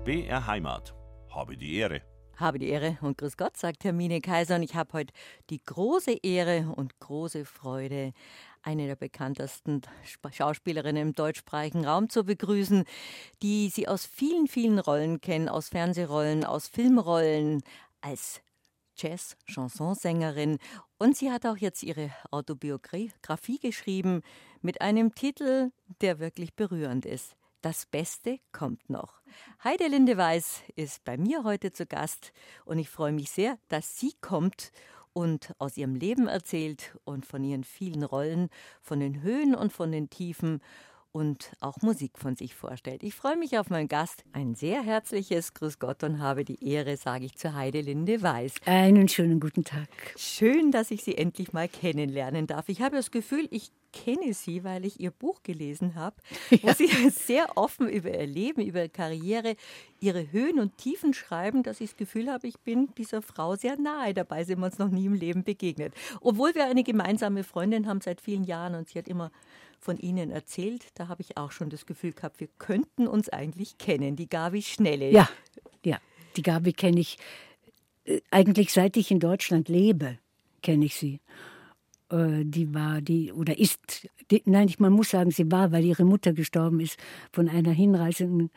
BR Heimat. Habe die Ehre. Habe die Ehre und grüß Gott, sagt Hermine Kaiser. Und ich habe heute die große Ehre und große Freude, eine der bekanntesten Schauspielerinnen im deutschsprachigen Raum zu begrüßen, die Sie aus vielen, vielen Rollen kennen, aus Fernsehrollen, aus Filmrollen, als Jazz-Chansonsängerin. Und sie hat auch jetzt ihre Autobiografie geschrieben mit einem Titel, der wirklich berührend ist. Das Beste kommt noch. Heidelinde Weiß ist bei mir heute zu Gast und ich freue mich sehr, dass sie kommt und aus ihrem Leben erzählt und von ihren vielen Rollen, von den Höhen und von den Tiefen und auch Musik von sich vorstellt. Ich freue mich auf meinen Gast. Ein sehr herzliches Grüß Gott und habe die Ehre, sage ich zu Heidelinde Weiß. Einen schönen guten Tag. Schön, dass ich Sie endlich mal kennenlernen darf. Ich habe das Gefühl, ich kenne Sie, weil ich Ihr Buch gelesen habe, wo Sie sehr offen über Ihr Leben, über Ihre Karriere, Ihre Höhen und Tiefen schreiben, dass ich das Gefühl habe, ich bin dieser Frau sehr nahe. Dabei sind wir uns noch nie im Leben begegnet. Obwohl wir eine gemeinsame Freundin haben seit vielen Jahren und sie hat immer von Ihnen erzählt, da habe ich auch schon das Gefühl gehabt, wir könnten uns eigentlich kennen, die Gabi Schnelle. Ja, die Gabi kenne ich eigentlich seit ich in Deutschland lebe, kenne ich sie. Man muss sagen, sie war, weil ihre Mutter gestorben ist, von einer hinreißenden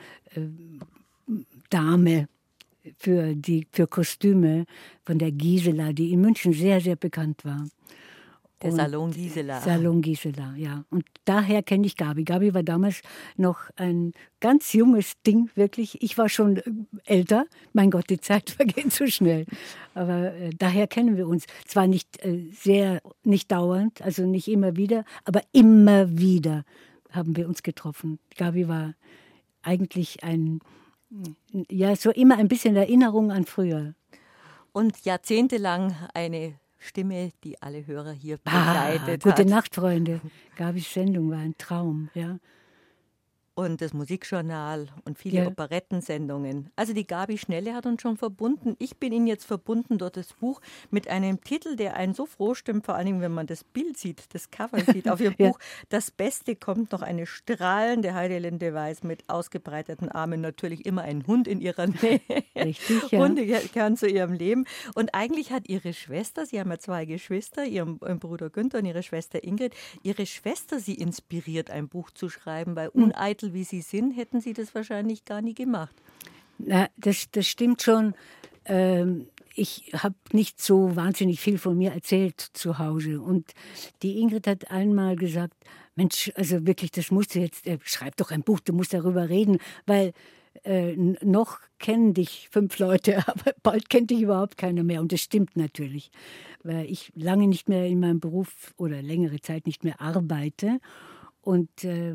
Dame für Kostüme, von der Gisela, die in München sehr, sehr bekannt war. Der Salon Gisela. Salon Gisela, ja. Und daher kenne ich Gabi. Gabi war damals noch ein ganz junges Ding, wirklich. Ich war schon älter. Mein Gott, die Zeit vergeht so schnell. Aber daher kennen wir uns. Zwar nicht nicht dauernd, also nicht immer wieder, aber immer wieder haben wir uns getroffen. Gabi war eigentlich so immer ein bisschen Erinnerung an früher. Und jahrzehntelang eine Stimme, die alle Hörer hier begleitet Gute hat. Nacht, Freunde. Gabis Sendung war ein Traum, ja. Und das Musikjournal und viele Operettensendungen. Also die Gabi Schnelle hat uns schon verbunden. Ich bin Ihnen jetzt verbunden durch das Buch mit einem Titel, der einen so froh stimmt, vor allem wenn man das Bild sieht, das Cover sieht auf Ihr Buch. Das Beste kommt noch, eine strahlende Heidelinde Weiß mit ausgebreiteten Armen, natürlich immer ein Hund in ihrer Nähe. Richtig, ja. Hunde gehören zu ihrem Leben. Und eigentlich hat ihre Schwester, Sie haben ja zwei Geschwister, Ihren Bruder Günther und Ihre Schwester Ingrid, ihre Schwester Sie inspiriert, ein Buch zu schreiben, weil uneitel wie Sie sind, hätten Sie das wahrscheinlich gar nie gemacht. Na, das stimmt schon. Ich habe nicht so wahnsinnig viel von mir erzählt zu Hause. Und die Ingrid hat einmal gesagt, Mensch, also wirklich, das musst du jetzt, schreib doch ein Buch, du musst darüber reden, weil noch kennen dich 5 Leute, aber bald kennt dich überhaupt keiner mehr. Und das stimmt natürlich, weil ich lange nicht mehr in meinem Beruf oder längere Zeit nicht mehr arbeite. Und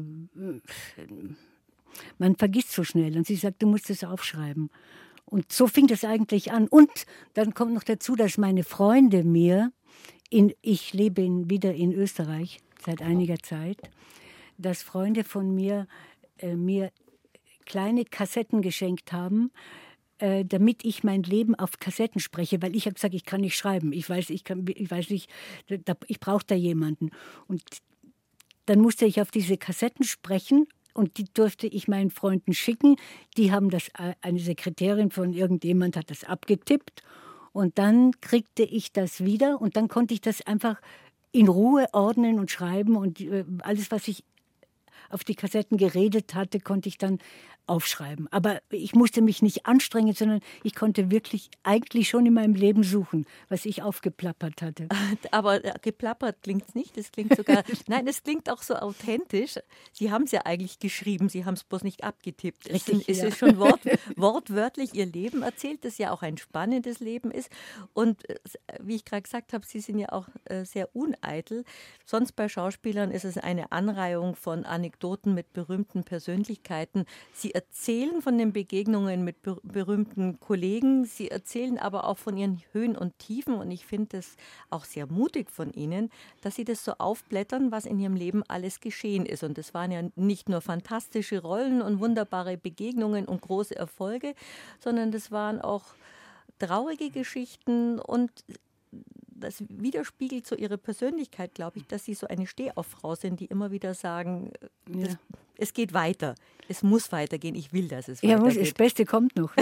man vergisst so schnell. Und sie sagt, du musst es aufschreiben. Und so fing das eigentlich an. Und dann kommt noch dazu, dass meine Freunde ich lebe wieder in Österreich seit einiger Zeit, dass Freunde von mir mir kleine Kassetten geschenkt haben, damit ich mein Leben auf Kassetten spreche, weil ich habe gesagt, ich kann nicht schreiben. Ich weiß nicht, ich brauche da jemanden. Und dann musste ich auf diese Kassetten sprechen und die durfte ich meinen Freunden schicken. Die haben eine Sekretärin von irgendjemand hat das abgetippt und dann kriegte ich das wieder und dann konnte ich das einfach in Ruhe ordnen und schreiben und alles, was ich auf die Kassetten geredet hatte, konnte ich dann aufschreiben. Aber ich musste mich nicht anstrengen, sondern ich konnte wirklich eigentlich schon in meinem Leben suchen, was ich aufgeplappert hatte. Aber geplappert klingt es nicht, es klingt sogar, nein, es klingt auch so authentisch. Sie haben es ja eigentlich geschrieben, Sie haben es bloß nicht abgetippt. Richtig, es ist schon wortwörtlich Ihr Leben erzählt, das ja auch ein spannendes Leben ist. Und wie ich gerade gesagt habe, Sie sind ja auch sehr uneitel. Sonst bei Schauspielern ist es eine Anreihung von Anekdoten mit berühmten Persönlichkeiten. Sie erzählen von den Begegnungen mit berühmten Kollegen, Sie erzählen aber auch von Ihren Höhen und Tiefen und ich finde es auch sehr mutig von Ihnen, dass Sie das so aufblättern, was in Ihrem Leben alles geschehen ist. Und das waren ja nicht nur fantastische Rollen und wunderbare Begegnungen und große Erfolge, sondern das waren auch traurige Geschichten und das widerspiegelt so Ihre Persönlichkeit, glaube ich, dass Sie so eine Stehauffrau sind, die immer wieder sagen, es geht weiter. Es muss weitergehen. Ich will, dass es Ja, weitergeht. das Beste kommt noch.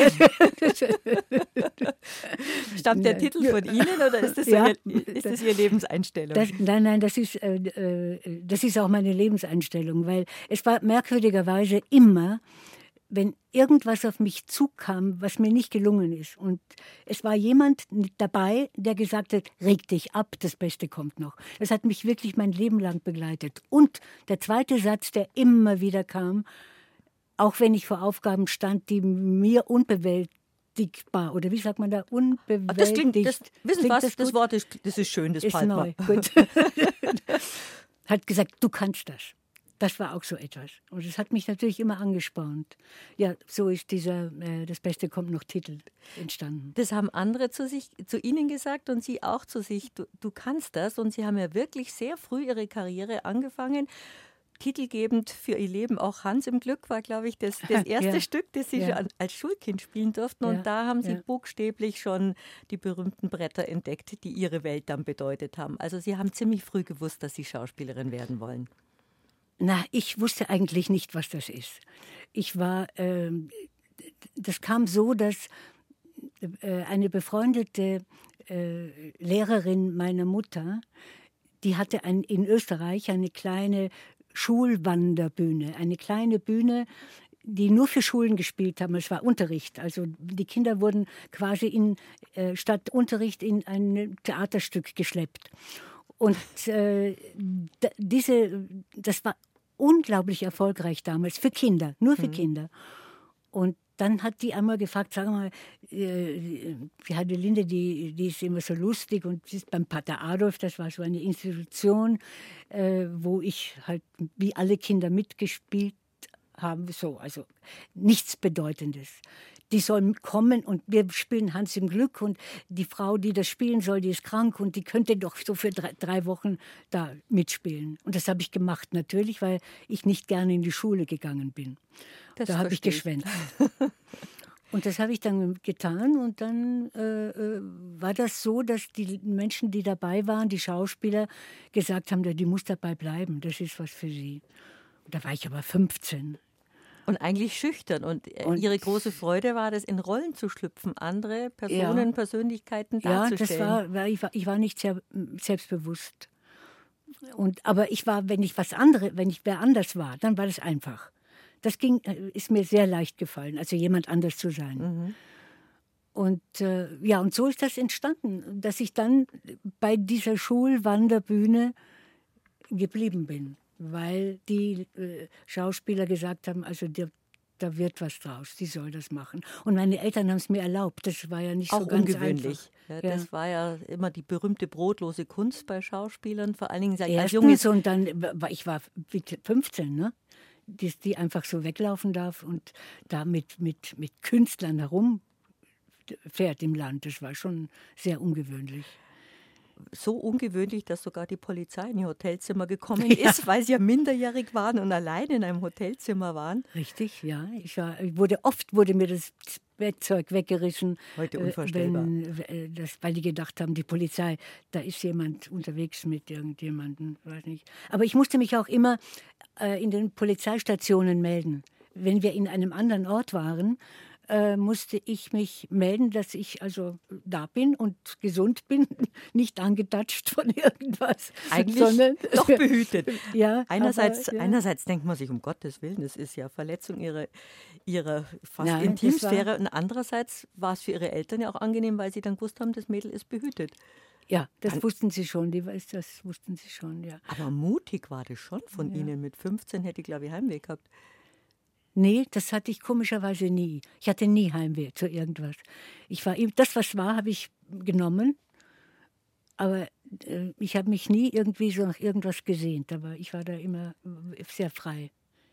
Stammt der Titel von Ihnen oder ist das, Ja, ist das Ihre Lebenseinstellung? Nein, das ist auch meine Lebenseinstellung, weil es war merkwürdigerweise immer, wenn irgendwas auf mich zukam, was mir nicht gelungen ist. Und es war jemand dabei, der gesagt hat, reg dich ab, das Beste kommt noch. Das hat mich wirklich mein Leben lang begleitet. Und der zweite Satz, der immer wieder kam, auch wenn ich vor Aufgaben stand, die mir unbewältigbar, oder wie sagt man da, unbewältigt. Wissen Sie was, das Wort das ist schön, das ist bleibt neu. mal. Gut. Hat gesagt, du kannst das. Das war auch so etwas. Und es hat mich natürlich immer angespornt. Ja, so ist dieser Das Beste kommt noch Titel entstanden. Das haben andere zu Ihnen gesagt und Sie auch zu sich. Du kannst das. Und Sie haben ja wirklich sehr früh Ihre Karriere angefangen. Titelgebend für Ihr Leben auch Hans im Glück war, glaube ich, das erste Stück, das Sie schon als Schulkind spielen durften. Und da haben Sie buchstäblich schon die berühmten Bretter entdeckt, die Ihre Welt dann bedeutet haben. Also Sie haben ziemlich früh gewusst, dass Sie Schauspielerin werden wollen. Na, ich wusste eigentlich nicht, was das ist. Das kam so, dass eine befreundete Lehrerin meiner Mutter, die hatte in Österreich eine kleine Schulwanderbühne, eine kleine Bühne, die nur für Schulen gespielt haben. Es war Unterricht. Also die Kinder wurden quasi statt Unterricht in ein Theaterstück geschleppt. Und das war unglaublich erfolgreich damals für Kinder, nur für Kinder. Und dann hat die einmal gefragt, sag mal, die Heidelinde, die ist immer so lustig und sie ist beim Pater Adolf, das war so eine Institution, wo ich halt wie alle Kinder mitgespielt habe, so, also nichts Bedeutendes. Die sollen kommen und wir spielen Hans im Glück und die Frau, die das spielen soll, die ist krank und die könnte doch so für drei Wochen da mitspielen. Und das habe ich gemacht natürlich, weil ich nicht gerne in die Schule gegangen bin. Da habe ich geschwänzt. Und das habe ich dann getan und dann war das so, dass die Menschen, die dabei waren, die Schauspieler, gesagt haben, die muss dabei bleiben, das ist was für sie. Und da war ich aber 15. Und eigentlich schüchtern. Und Ihre große Freude war das, in Rollen zu schlüpfen, andere Personen, Persönlichkeiten darzustellen. Ja, ich war nicht sehr selbstbewusst. Aber wenn ich wer anders war, dann war das einfach. Das ist mir sehr leicht gefallen, also jemand anders zu sein. Mhm. Und und so ist das entstanden, dass ich dann bei dieser Schulwanderbühne geblieben bin. Weil die Schauspieler gesagt haben, also da wird was draus, die soll das machen. Und meine Eltern haben es mir erlaubt, das war ja nicht auch so ganz ungewöhnlich. Einfach. Ja, das war ja immer die berühmte brotlose Kunst bei Schauspielern, vor allen Dingen als Junges. Und dann, ich war 15, ne? Die einfach so weglaufen darf und da mit Künstlern herumfährt im Land, das war schon sehr ungewöhnlich. So ungewöhnlich, dass sogar die Polizei in ihr Hotelzimmer gekommen ist, weil sie ja minderjährig waren und allein in einem Hotelzimmer waren. Richtig, ja. Oft wurde mir das Bettzeug weggerissen. Heute unvorstellbar. Weil die gedacht haben, die Polizei, da ist jemand unterwegs mit irgendjemandem, weiß nicht. Aber ich musste mich auch immer in den Polizeistationen melden. Wenn wir in einem anderen Ort waren, musste ich mich melden, dass ich also da bin und gesund bin, nicht angetatscht von irgendwas. Eigentlich sondern doch behütet. Ja, einerseits denkt man sich, um Gottes Willen, das ist ja Verletzung ihrer fast Intimsphäre. Und andererseits war es für ihre Eltern ja auch angenehm, weil sie dann gewusst haben, das Mädel ist behütet. Ja, das wussten sie schon, das wussten sie schon, ja. Aber mutig war das schon von Ihnen. Mit 15 hätte ich, glaube ich, Heimweh gehabt. Nee, das hatte ich komischerweise nie. Ich hatte nie Heimweh zu irgendwas. Das, was war, habe ich genommen. Aber ich habe mich nie irgendwie so nach irgendwas gesehnt. Aber ich war da immer sehr frei.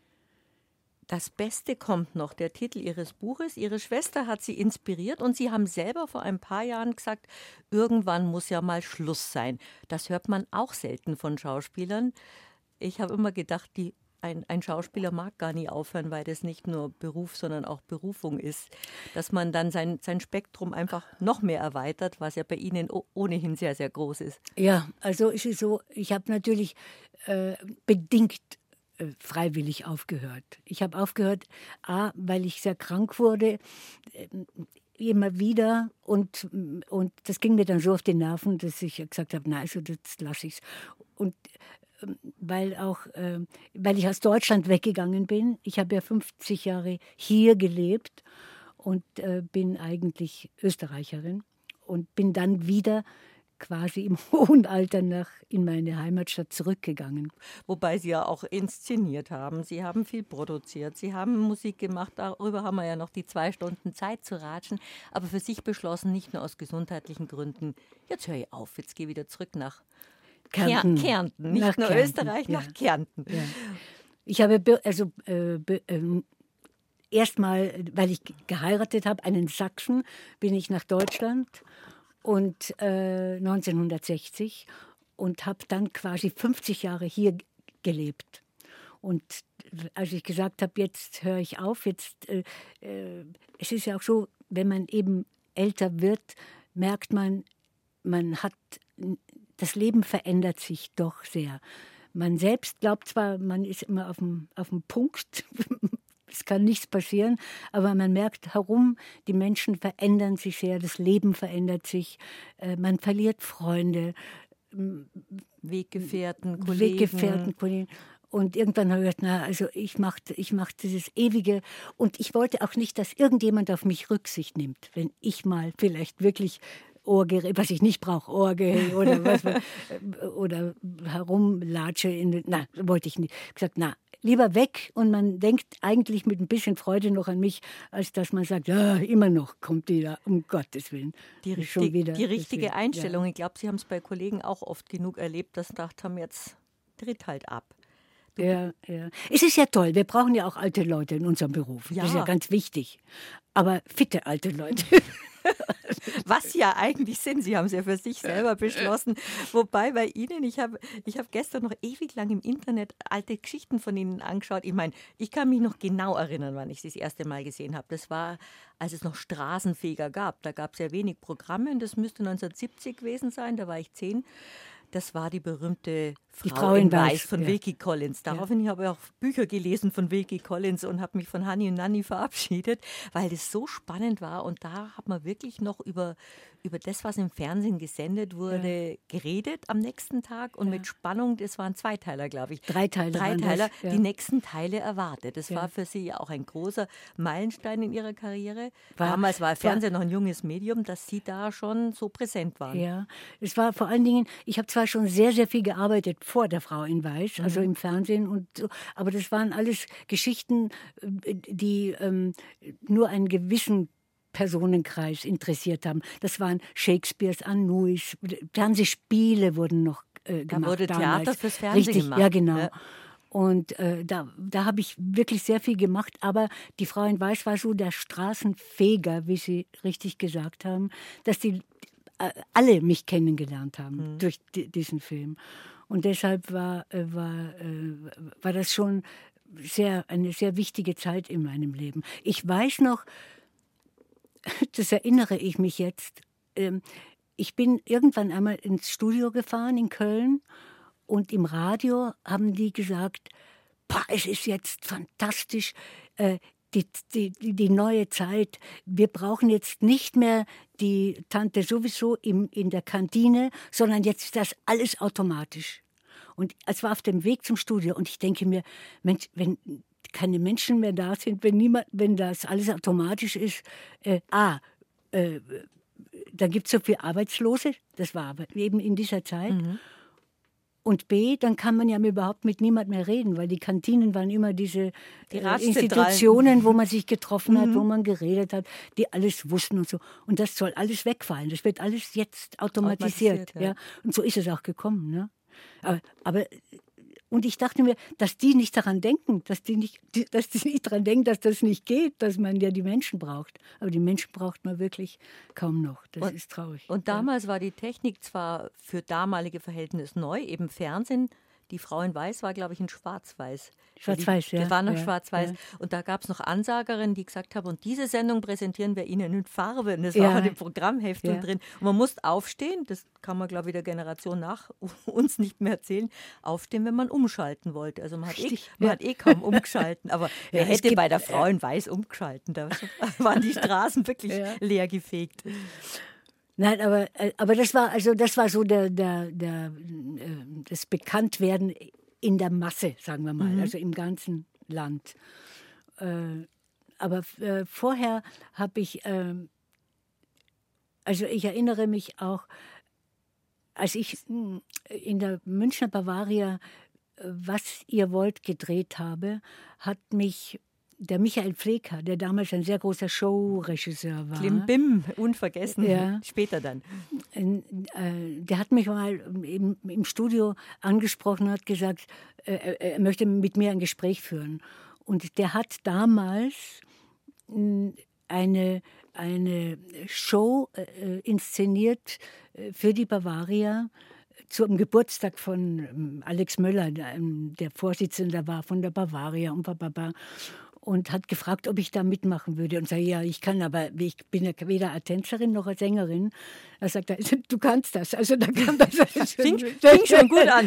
Das Beste kommt noch, der Titel Ihres Buches. Ihre Schwester hat Sie inspiriert und Sie haben selber vor ein paar Jahren gesagt, irgendwann muss ja mal Schluss sein. Das hört man auch selten von Schauspielern. Ich habe immer gedacht, ein Schauspieler mag gar nie aufhören, weil das nicht nur Beruf, sondern auch Berufung ist. Dass man dann sein Spektrum einfach noch mehr erweitert, was ja bei Ihnen ohnehin sehr, sehr groß ist. Ja, also es ist so, ich habe natürlich bedingt freiwillig aufgehört. Ich habe aufgehört, weil ich sehr krank wurde, immer wieder. Und das ging mir dann so auf die Nerven, dass ich gesagt habe, na, also das lasse ich es. Und weil ich aus Deutschland weggegangen bin. Ich habe ja 50 Jahre hier gelebt und bin eigentlich Österreicherin und bin dann wieder quasi im hohen Alter in meine Heimatstadt zurückgegangen. Wobei Sie ja auch inszeniert haben. Sie haben viel produziert. Sie haben Musik gemacht. Darüber haben wir ja noch die 2 Stunden Zeit zu ratschen. Aber für sich beschlossen, nicht nur aus gesundheitlichen Gründen, jetzt höre ich auf, jetzt gehe ich wieder zurück nach Kärnten. Nicht nach nur Kärnten, Österreich, ja. Nach Kärnten. Ja. Ich habe erstmal, weil ich geheiratet habe, einen Sachsen, bin ich nach Deutschland und 1960 und habe dann quasi 50 Jahre hier gelebt. Und als ich gesagt habe, jetzt höre ich auf, es ist ja auch so, wenn man eben älter wird, merkt man das Leben verändert sich doch sehr. Man selbst glaubt zwar, man ist immer auf dem Punkt, es kann nichts passieren, aber man merkt herum, die Menschen verändern sich sehr, das Leben verändert sich, man verliert Freunde, Weggefährten, Kollegen. Und irgendwann habe ich gedacht, also ich mach dieses ewige. Und ich wollte auch nicht, dass irgendjemand auf mich Rücksicht nimmt, wenn ich mal vielleicht wirklich Ohrgerät, was ich nicht brauche, Ohrgerät oder was, oder herumlatsche. Wollte ich nicht. Ich habe gesagt, lieber weg. Und man denkt eigentlich mit ein bisschen Freude noch an mich, als dass man sagt, ja, immer noch kommt die da, um Gottes Willen. Die richtige Einstellung. Ja. Ich glaube, Sie haben es bei Kollegen auch oft genug erlebt, dass sie gedacht haben, jetzt tritt halt ab. Ja. Es ist ja toll. Wir brauchen ja auch alte Leute in unserem Beruf. Ja. Das ist ja ganz wichtig. Aber fitte alte Leute. Was ja eigentlich sind, Sie haben es ja für sich selber beschlossen. Wobei bei Ihnen, ich hab gestern noch ewig lang im Internet alte Geschichten von Ihnen angeschaut. Ich meine, ich kann mich noch genau erinnern, wann ich Sie das erste Mal gesehen habe. Das war, als es noch Straßenfeger gab. Da gab es ja wenig Programme und das müsste 1970 gewesen sein, da war ich 10. Das war die berühmte Frau in Weiß von Wilkie Collins. Daraufhin habe ich auch Bücher gelesen von Wilkie Collins und habe mich von Hanni und Nanni verabschiedet, weil das so spannend war. Und da hat man wirklich noch über das, was im Fernsehen gesendet wurde, geredet am nächsten Tag. Und mit Spannung, das waren Zweiteiler, glaube ich. Dreiteiler, die nächsten Teile erwartet. Das war für Sie ja auch ein großer Meilenstein in Ihrer Karriere. Damals war Fernsehen noch ein junges Medium, dass Sie da schon so präsent waren. Ja, es war vor allen Dingen, ich habe zwar schon sehr, sehr viel gearbeitet vor der Frau in Weiß, also im Fernsehen und so, aber das waren alles Geschichten, die nur einen gewissen Personenkreis interessiert haben. Das waren Shakespeares, Anouilhs, Fernsehspiele wurden noch gemacht. Da wurde damals. Theater fürs Fernsehen gemacht. Ja, genau. Ja. Und da habe ich wirklich sehr viel gemacht. Aber die Frau in Weiß war so der Straßenfeger, wie Sie richtig gesagt haben, dass die alle mich kennengelernt haben durch diesen Film. Und deshalb war das schon eine sehr wichtige Zeit in meinem Leben. Ich weiß noch, das erinnere ich mich jetzt, ich bin irgendwann einmal ins Studio gefahren in Köln und im Radio haben die gesagt, es ist jetzt fantastisch, die neue Zeit. Wir brauchen jetzt nicht mehr die Tante sowieso in der Kantine, sondern jetzt ist das alles automatisch. Und es war auf dem Weg zum Studio und ich denke mir, Mensch, wenn keine Menschen mehr da sind, wenn das alles automatisch ist, da gibt es so viele Arbeitslose, das war aber eben in dieser Zeit. Und B, dann kann man ja überhaupt mit niemand mehr reden, weil die Kantinen waren immer diese Institutionen, wo man sich getroffen hat, wo man geredet hat, die alles wussten und so. Und das soll alles wegfallen. Das wird alles jetzt automatisiert. Ja. Und so ist es auch gekommen. Ne? Aber und ich dachte mir, dass die nicht daran denken, dass die nicht daran denken, dass das nicht geht, dass man ja die Menschen braucht. Aber die Menschen braucht man wirklich kaum noch. Das ist traurig. Und damals war die Technik zwar für damalige Verhältnisse neu, eben Fernsehen. die Frau in Weiß war, glaube ich, in Schwarz-Weiß. Schwarz-Weiß, ja. Das war noch ja, Schwarz-Weiß. ja. Und da gab es noch Ansagerinnen, die gesagt haben, und diese Sendung präsentieren wir Ihnen in Farbe. Und das Ja. war auch in dem Programmheftung Ja. drin. Und man musste aufstehen, das kann man, glaube ich, der Generation nach uns nicht mehr erzählen, aufstehen, wenn man umschalten wollte. Also man Richtig, hat eh kaum umgeschalten, aber wer es hätte gibt- bei der Frau in Weiß umgeschalten? Da waren die Straßen wirklich Ja. leer gefegt. Nein, aber das war so das Bekanntwerden in der Masse, sagen wir mal, also im ganzen Land. Aber vorher habe ich, also ich erinnere mich auch, als ich in der Münchner Bavaria Was ihr wollt gedreht habe, hat mich der Michael Pfleger, der damals ein sehr großer Showregisseur war. Klimbim, unvergessen, Ja. später dann. Der hat mich mal im Studio angesprochen und hat gesagt, er möchte mit mir ein Gespräch führen. Und der hat damals eine Show inszeniert für die Bavaria zum Geburtstag von Alex Möller, der Vorsitzende war von der Bavaria und hat gefragt, ob ich da mitmachen würde. Und sage, ja, ich kann, aber ich bin ja weder eine Tänzerin noch eine Sängerin. Da sagt er, du kannst das. Also da kam das. Fing schon gut an.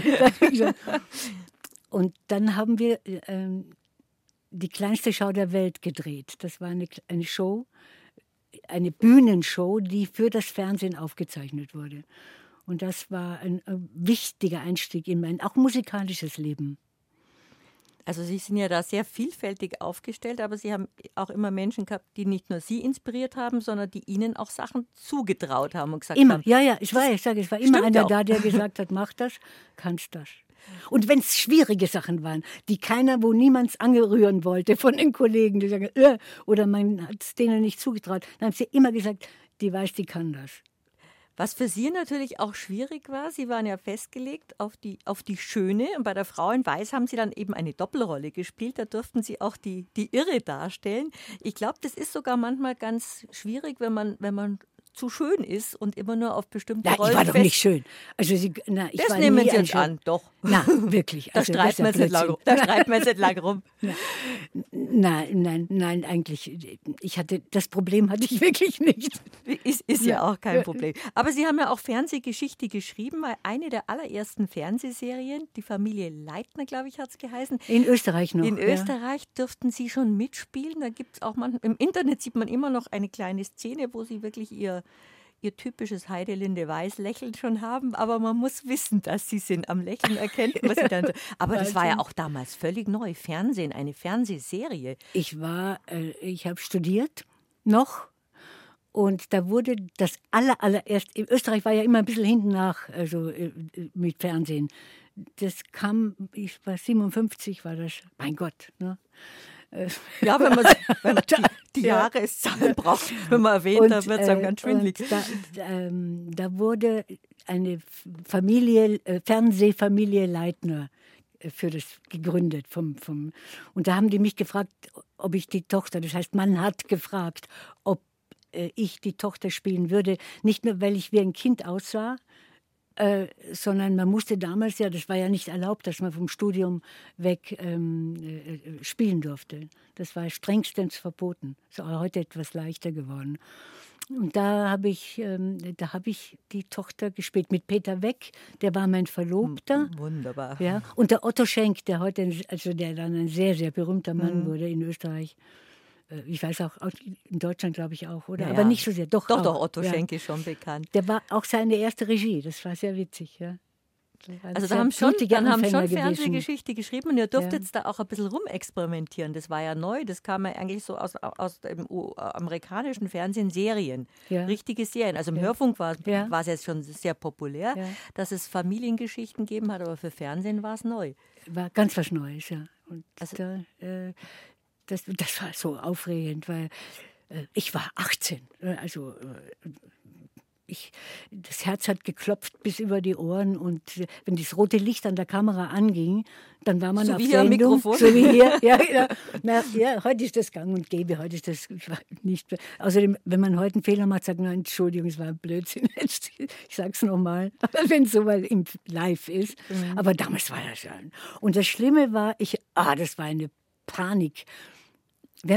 Und dann haben wir die kleinste Schau der Welt gedreht. Das war eine Show, eine Bühnenshow, die für das Fernsehen aufgezeichnet wurde. Und das war ein wichtiger Einstieg in mein auch musikalisches Leben. Also Sie sind ja da sehr vielfältig aufgestellt, aber Sie haben auch immer Menschen gehabt, die nicht nur Sie inspiriert haben, sondern die Ihnen auch Sachen zugetraut haben und gesagt Immer, haben. ja, es war immer Stimmt einer auch. da, der gesagt hat, mach das, kannst das. Und wenn es schwierige Sachen waren, wo niemand angerühren wollte von den Kollegen, die sagen, oder man hat es denen nicht zugetraut, dann haben sie immer gesagt, die weiß, die kann das. Was für Sie natürlich auch schwierig war, Sie waren ja festgelegt auf die Schöne und bei der Frau in Weiß haben Sie dann eben eine Doppelrolle gespielt, da durften Sie auch die Irre darstellen. Ich glaube, das ist sogar manchmal ganz schwierig, wenn man zu schön ist und immer nur auf bestimmte Ja, Rollen ich war doch nicht schön. Also ich Das war nehmen nie Sie ein jetzt schön- an, doch. Na, wirklich. Da also das streiten wir ist jetzt nicht lang rum. Nein, eigentlich. Das Problem hatte ich wirklich nicht. Ist ja auch kein Problem. Aber Sie haben ja auch Fernsehgeschichte geschrieben, weil eine der allerersten Fernsehserien, die Familie Leitner, glaube ich, hat es geheißen. In Österreich noch. In ja. Österreich dürften Sie schon mitspielen. Da gibt es auch im Internet sieht man immer noch eine kleine Szene, wo Sie wirklich ihr typisches Heidelinde Weiß-Lächeln schon haben, aber man muss wissen, dass Sie sind. Am Lächeln erkennt man Sie dann. Aber das war ja auch damals völlig neu. Fernsehen, eine Fernsehserie. Ich habe studiert noch und da wurde das allererst, in Österreich war ja immer ein bisschen hinten nach, also mit Fernsehen. Das kam, ich war 57, war das, mein Gott, ne? Ja, wenn man die Jahreszahlen braucht, wenn man erwähnt, da wird es einem ganz schwindelig. Da wurde eine Fernsehfamilie Leitner für das gegründet. Und da haben die mich gefragt, ob ich die Tochter, das heißt, man hat gefragt, ob ich die Tochter spielen würde. Nicht nur, weil ich wie ein Kind aussah, sondern man musste damals ja, das war ja nicht erlaubt, dass man vom Studium weg spielen durfte. Das war strengstens verboten. Ist auch heute etwas leichter geworden. Und da habe ich die Tochter gespielt mit Peter Weck, der war mein Verlobter. Wunderbar. Ja, und der Otto Schenk, der dann ein sehr, sehr berühmter Mann wurde in Österreich. Ich weiß auch, in Deutschland glaube ich auch, oder? Ja, Aber nicht so sehr. Doch, Otto ja. Schenk ist schon bekannt. Der war auch seine erste Regie, das war sehr witzig. Ja. Also da haben schon Fernsehgeschichte geschrieben und ihr durftet da auch ein bisschen rumexperimentieren. Das war ja neu, das kam ja eigentlich so aus dem amerikanischen Fernsehen, Serien, richtige Serien. Also im Hörfunk war es jetzt schon sehr populär, dass es Familiengeschichten gegeben hat, aber für Fernsehen war es neu. War ganz was Neues, ja. Und also, das war so aufregend, weil ich war 18. Also das Herz hat geklopft bis über die Ohren und wenn das rote Licht an der Kamera anging, dann war man so auf wie Sendung. Hier am Mikrofon. So wie hier. Ja, heute ist das gang und gäbe, heute ist das nicht. Außerdem, wenn man heute einen Fehler macht, sagt man, Entschuldigung, es war ein Blödsinn. Ich sag's nochmal, wenn es so mal im Live ist. Aber damals war das ja. Und das Schlimme war, das war eine Panik. Wenn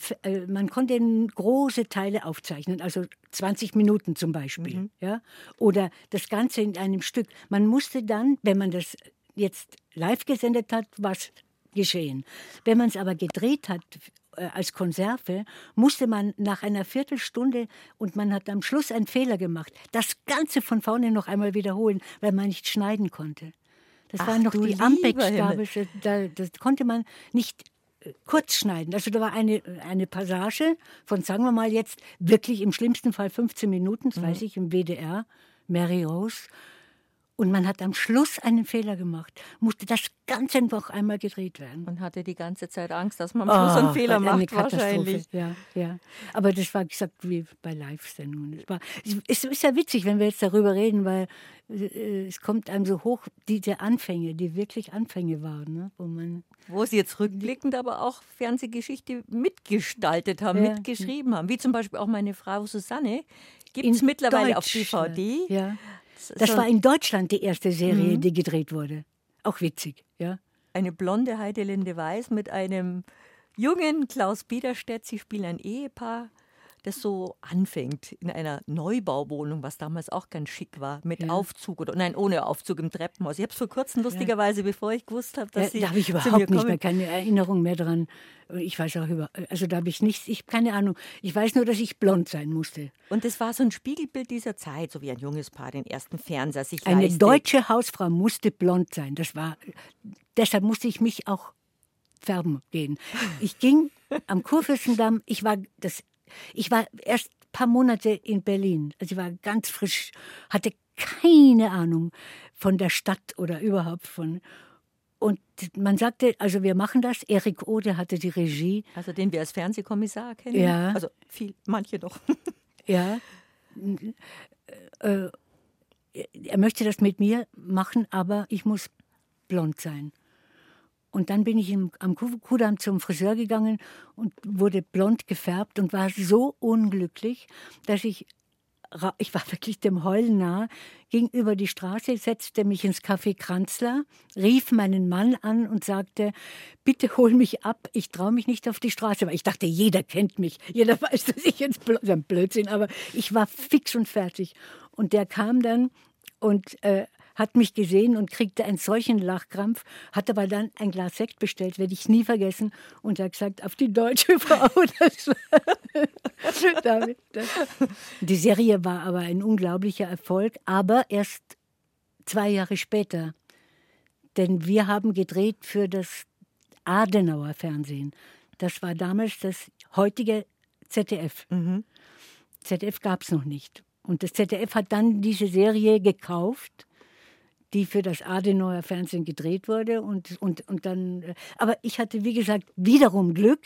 man konnte große Teile aufzeichnen, also 20 Minuten zum Beispiel, ja, oder das Ganze in einem Stück. Man musste dann, wenn man das jetzt live gesendet hat, was geschehen. Wenn man es aber gedreht hat als Konserve, musste man nach einer Viertelstunde und man hat am Schluss einen Fehler gemacht, das Ganze von vorne noch einmal wiederholen, weil man nicht schneiden konnte. Das war noch die Ampex-Gabe, das konnte man nicht kurz schneiden. Also da war eine Passage von, sagen wir mal jetzt, wirklich im schlimmsten Fall 15 Minuten, das weiß ich, im WDR, Mary Rose. Und man hat am Schluss einen Fehler gemacht. Musste das Ganze noch einmal gedreht werden. Man hatte die ganze Zeit Angst, dass man am Schluss einen Fehler macht, wahrscheinlich. Ja. Aber das war gesagt wie bei Live-Sendungen. Es ist ja witzig, wenn wir jetzt darüber reden, weil es kommt einem so hoch, diese Anfänge, die wirklich Anfänge waren. Ne? Wo Sie jetzt rückblickend aber auch Fernsehgeschichte mitgestaltet haben, mitgeschrieben haben. Wie zum Beispiel auch meine Frau Susanne. Gibt es mittlerweile auf DVD. Ja. Das war in Deutschland die erste Serie, die gedreht wurde. Auch witzig, ja. Eine blonde Heidelinde Weiß mit einem jungen Klaus Biederstedt. Sie spielen ein Ehepaar, das so anfängt in einer Neubauwohnung, was damals auch ganz schick war, mit Aufzug ohne Aufzug im Treppenhaus. Ich habe es vor kurzem lustigerweise, bevor ich gewusst habe, dass Sie da habe ich überhaupt nicht mehr keine Erinnerung mehr dran. Ich weiß auch da habe ich nichts, keine Ahnung. Ich weiß nur, dass ich blond sein musste. Und das war so ein Spiegelbild dieser Zeit, so wie ein junges Paar den ersten Fernseher sich Eine leistet. deutsche Hausfrau musste blond sein. Deshalb musste ich mich auch färben gehen. Ich ging am Kurfürstendamm, ich war erst ein paar Monate in Berlin. Also ich war ganz frisch, hatte keine Ahnung von der Stadt oder überhaupt von. Und man sagte, also wir machen das. Erik Ode hatte die Regie. Also den wir als Fernsehkommissar kennen. Ja. Also manche doch. Ja. Er möchte das mit mir machen, aber ich muss blond sein. Und dann bin ich am Kudamm zum Friseur gegangen und wurde blond gefärbt und war so unglücklich, dass ich war wirklich dem Heulen nah, ging über die Straße, setzte mich ins Café Kranzler, rief meinen Mann an und sagte, bitte hol mich ab, ich traue mich nicht auf die Straße. Weil ich dachte, jeder kennt mich, jeder weiß, dass ich jetzt Blödsinn, aber ich war fix und fertig. Und der kam dann und hat mich gesehen und kriegte einen solchen Lachkrampf, hat aber dann ein Glas Sekt bestellt, werde ich nie vergessen, und hat gesagt, auf die deutsche Frau. Die Serie war aber ein unglaublicher Erfolg, aber erst 2 Jahre später. Denn wir haben gedreht für das Adenauer Fernsehen. Das war damals das heutige ZDF. ZDF gab es noch nicht. Und das ZDF hat dann diese Serie gekauft, die für das Adenauer Fernsehen gedreht wurde. Und dann, aber ich hatte, wie gesagt, wiederum Glück,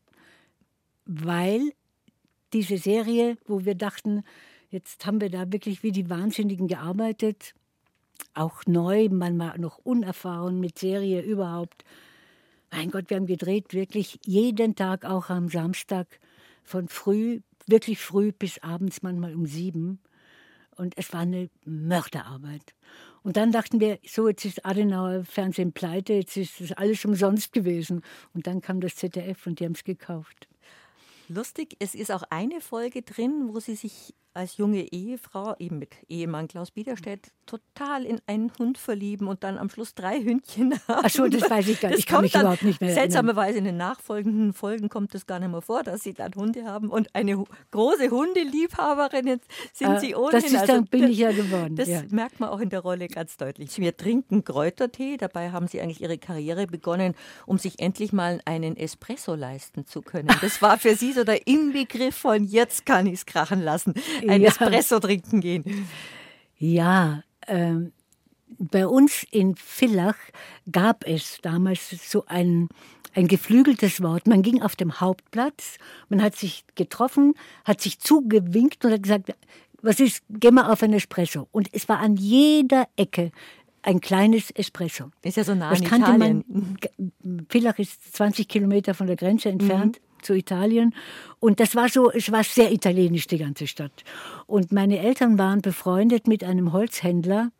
weil diese Serie, wo wir dachten, jetzt haben wir da wirklich wie die Wahnsinnigen gearbeitet, auch neu, man war noch unerfahren mit Serie überhaupt. Mein Gott, wir haben gedreht wirklich jeden Tag, auch am Samstag, von wirklich früh bis abends, manchmal um 7. Und es war eine Mörderarbeit. Und dann dachten wir, so, jetzt ist Adenauer Fernsehen pleite, jetzt ist das alles umsonst gewesen. Und dann kam das ZDF und die haben es gekauft. Lustig, es ist auch eine Folge drin, wo Sie sich als junge Ehefrau, eben mit Ehemann Klaus Biederstedt, total in einen Hund verlieben und dann am Schluss 3 Hündchen haben. Ach so, das weiß ich gar nicht. Ich kann mich überhaupt nicht mehr erinnern. Seltsamerweise in den nachfolgenden Folgen kommt es gar nicht mehr vor, dass Sie dann Hunde haben. Und eine große Hundeliebhaberin sind Sie ohnehin. Bin ich ja geworden. Das merkt man auch in der Rolle ganz deutlich. Wir trinken Kräutertee. Dabei haben Sie eigentlich Ihre Karriere begonnen, um sich endlich mal einen Espresso leisten zu können. Das war für Sie so der Inbegriff von, jetzt kann ich es krachen lassen. Ein Espresso trinken gehen. Ja, bei uns in Villach gab es damals so ein geflügeltes Wort. Man ging auf dem Hauptplatz, man hat sich getroffen, hat sich zugewinkt und hat gesagt, was ist, geh mal auf ein Espresso. Und es war an jeder Ecke ein kleines Espresso. Ist ja so nah Das an kannte Italien. Villach ist 20 Kilometer von der Grenze entfernt zu Italien. Und es war sehr italienisch, die ganze Stadt. Und meine Eltern waren befreundet mit einem Holzhändler.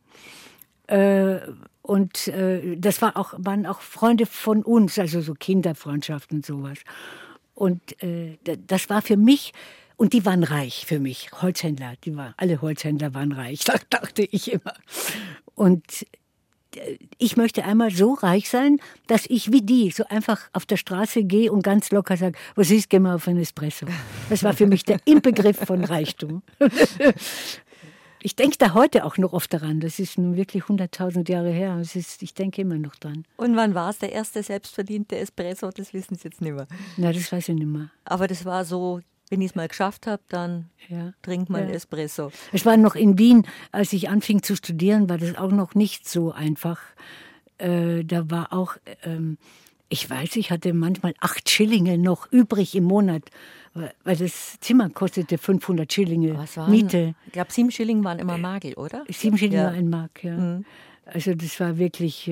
Das waren auch Freunde von uns, also so Kinderfreundschaften und sowas. Und das war für mich, und die waren reich für mich, Holzhändler, alle Holzhändler waren reich, dachte ich immer. Und ich möchte einmal so reich sein, dass ich wie die so einfach auf der Straße gehe und ganz locker sage, was ist, geh mal auf einen Espresso. Das war für mich der Inbegriff von Reichtum. Ich denke da heute auch noch oft daran. Das ist nun wirklich 100.000 Jahre her. Ich denke immer noch dran. Und wann war es der erste selbstverdiente Espresso? Das wissen Sie jetzt nicht mehr. Na, das weiß ich nicht mehr. Aber das war so, wenn ich es mal geschafft habe, dann trinkt man Espresso. Es war noch in Wien, als ich anfing zu studieren, war das auch noch nicht so einfach. Da war auch, ich hatte manchmal 8 Schillinge noch übrig im Monat, weil das Zimmer kostete 500 Schillinge Miete. Ich glaube, 7 Schilling waren immer Magel, oder? 7 Schillinge war ein Mark, ja. Mhm. Also das war wirklich,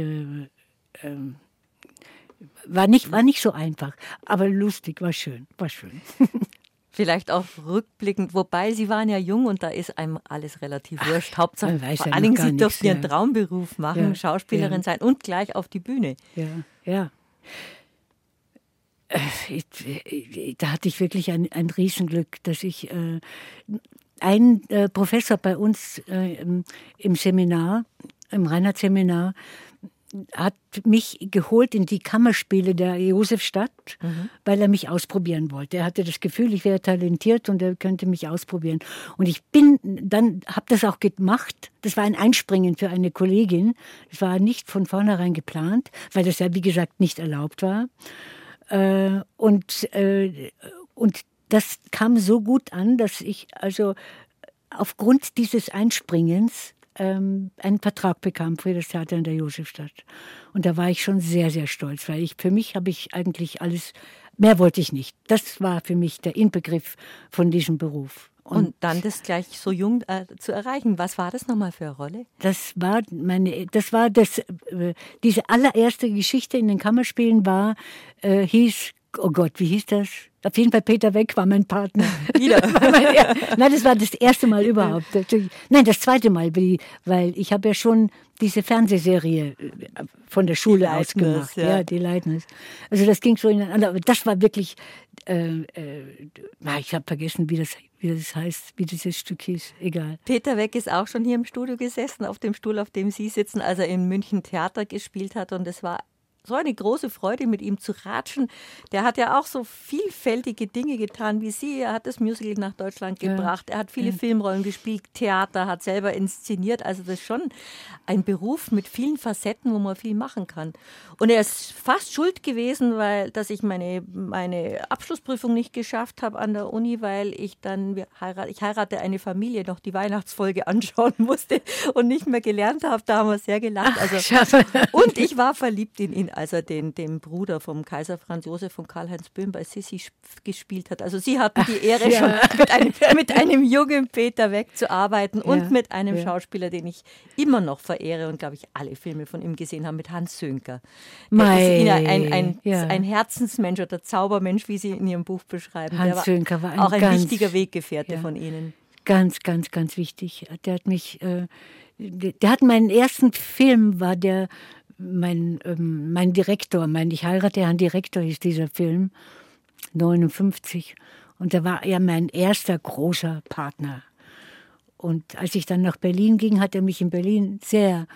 war nicht so einfach, aber lustig, war schön. Vielleicht auch rückblickend, wobei Sie waren ja jung und da ist einem alles relativ wurscht. Hauptsache, vor allen Dingen, Sie durften Ihren Traumberuf machen, Schauspielerin sein und gleich auf die Bühne. Ja. Da hatte ich wirklich ein Riesenglück, dass ich ein Professor bei uns im Seminar, im Reinhardt-Seminar, hat mich geholt in die Kammerspiele der Josefstadt, weil er mich ausprobieren wollte. Er hatte das Gefühl, ich wäre talentiert und er könnte mich ausprobieren. Und ich habe das auch gemacht. Das war ein Einspringen für eine Kollegin. Das war nicht von vornherein geplant, weil das ja, wie gesagt, nicht erlaubt war. Und das kam so gut an, dass ich also aufgrund dieses Einspringens einen Vertrag bekam für das Theater in der Josefstadt. Und da war ich schon sehr, sehr stolz, weil für mich habe ich eigentlich alles, mehr wollte ich nicht. Das war für mich der Inbegriff von diesem Beruf. Und dann das gleich so jung zu erreichen. Was war das nochmal für eine Rolle? Diese allererste Geschichte in den Kammerspielen hieß, oh Gott, wie hieß das? Auf jeden Fall Peter Weck war mein Partner. Wieder? Nein, das war das erste Mal überhaupt. Nein, das zweite Mal, weil ich habe ja schon diese Fernsehserie von der Schule aus gemacht. Ja, die Leitners. Also das ging so ineinander. Aber das war wirklich, ich habe vergessen, wie das heißt, wie dieses Stück hieß. Egal. Peter Weck ist auch schon hier im Studio gesessen, auf dem Stuhl, auf dem Sie sitzen, als er in München Theater gespielt hat. Und es war so eine große Freude, mit ihm zu ratschen. Der hat ja auch so vielfältige Dinge getan wie Sie. Er hat das Musical nach Deutschland gebracht. Er hat viele Filmrollen gespielt, Theater, hat selber inszeniert. Also das ist schon ein Beruf mit vielen Facetten, wo man viel machen kann. Und er ist fast schuld gewesen, dass ich meine Abschlussprüfung nicht geschafft habe an der Uni, weil ich heirate eine Familie, noch die Weihnachtsfolge anschauen musste und nicht mehr gelernt habe. Da haben wir sehr gelacht. Und ich war verliebt in ihn, als er den Bruder vom Kaiser Franz Josef von Karl-Heinz Böhm bei Sissi gespielt hat. Also Sie hatten die Ehre, schon mit einem jungen Peter Weck zu arbeiten und mit einem Schauspieler, den ich immer noch verehre und, glaube ich, alle Filme von ihm gesehen habe, mit Hans Sönker. Ein Herzensmensch oder Zaubermensch, wie Sie in Ihrem Buch beschreiben. Hans Sönker war auch ein wichtiger Weggefährte von Ihnen. Ganz, ganz, ganz wichtig. Der hat meinen ersten Film, war mein Direktor, ich heirate Herrn Direktor, hieß dieser Film, 59. Und da war er mein erster großer Partner. Und als ich dann nach Berlin ging, hat er mich in Berlin sehr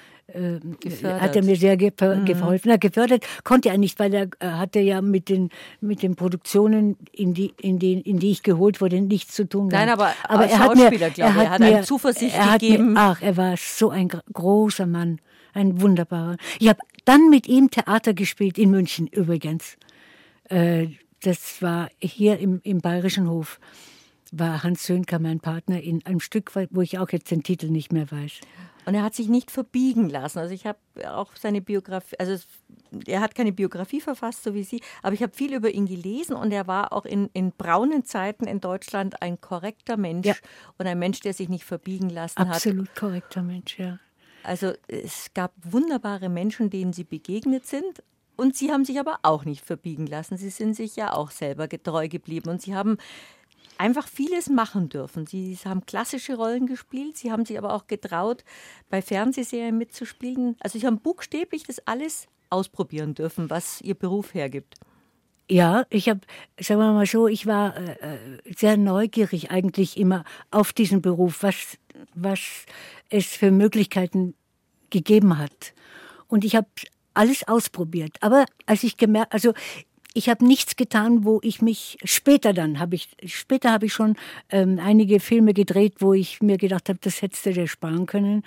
geholfen. Gefördert konnte er nicht, weil er hatte ja mit den Produktionen, in die ich geholt wurde, nichts zu tun gehabt. Nein, aber als Schauspieler, glaube ich, er hat mir Zuversicht gegeben. Er war so ein großer Mann, ein wunderbarer. Ich habe dann mit ihm Theater gespielt, in München übrigens. Das war hier im Bayerischen Hof. war Hans Sönker mein Partner in einem Stück, wo ich auch jetzt den Titel nicht mehr weiß. Und er hat sich nicht verbiegen lassen. Also ich habe auch seine Biografie, also er hat keine Biografie verfasst, so wie Sie, aber ich habe viel über ihn gelesen und er war auch in braunen Zeiten in Deutschland ein korrekter Mensch und ein Mensch, der sich nicht verbiegen lassen hat. Absolut korrekter Mensch, ja. Also es gab wunderbare Menschen, denen Sie begegnet sind. Und Sie haben sich aber auch nicht verbiegen lassen. Sie sind sich ja auch selber getreu geblieben. Und Sie haben einfach vieles machen dürfen. Sie haben klassische Rollen gespielt. Sie haben sich aber auch getraut, bei Fernsehserien mitzuspielen. Also Sie haben buchstäblich das alles ausprobieren dürfen, was Ihr Beruf hergibt. Ja, sagen wir mal so, ich war sehr neugierig eigentlich immer auf diesen Beruf, was es für Möglichkeiten gegeben hat. Und ich habe alles ausprobiert. Aber als ich gemerkt, also ich habe nichts getan, wo ich mich später habe ich schon einige Filme gedreht, wo ich mir gedacht habe, das hättest du dir sparen können.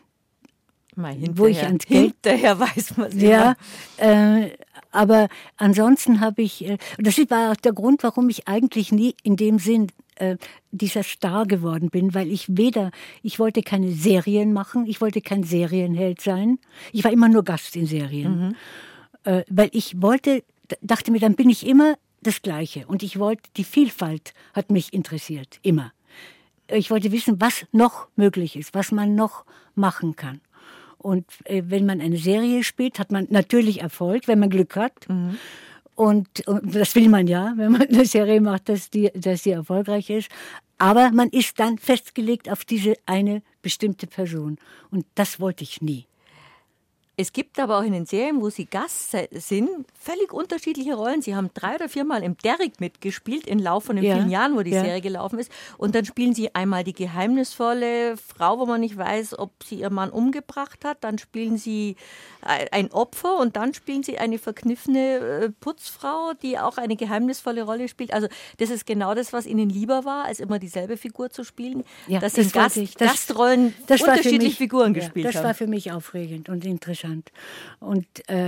Hinterher weiß man es. Ja, aber ansonsten habe ich, das war auch der Grund, warum ich eigentlich nie in dem Sinn dieser Star geworden bin, weil ich wollte keine Serien machen, ich wollte kein Serienheld sein. Ich war immer nur Gast in Serien. Weil ich dachte mir, dann bin ich immer das Gleiche. Und die Vielfalt hat mich interessiert, immer. Ich wollte wissen, was noch möglich ist, was man noch machen kann. Und wenn man eine Serie spielt, hat man natürlich Erfolg, wenn man Glück hat. Und das will man ja, wenn man eine Serie macht, dass die erfolgreich ist. Aber man ist dann festgelegt auf diese eine bestimmte Person. Und das wollte ich nie. Es gibt aber auch in den Serien, wo Sie Gast sind, völlig unterschiedliche Rollen. Sie haben 3 oder 4 Mal im Derrick mitgespielt, im Laufe von den vielen Jahren, wo die Serie gelaufen ist. Und dann spielen Sie einmal die geheimnisvolle Frau, wo man nicht weiß, ob sie ihren Mann umgebracht hat. Dann spielen Sie ein Opfer und dann spielen Sie eine verkniffene Putzfrau, die auch eine geheimnisvolle Rolle spielt. Also das ist genau das, was Ihnen lieber war, als immer dieselbe Figur zu spielen. Ja, dass Sie Gastrollen unterschiedliche Figuren gespielt haben. Das war für mich aufregend und interessant. Und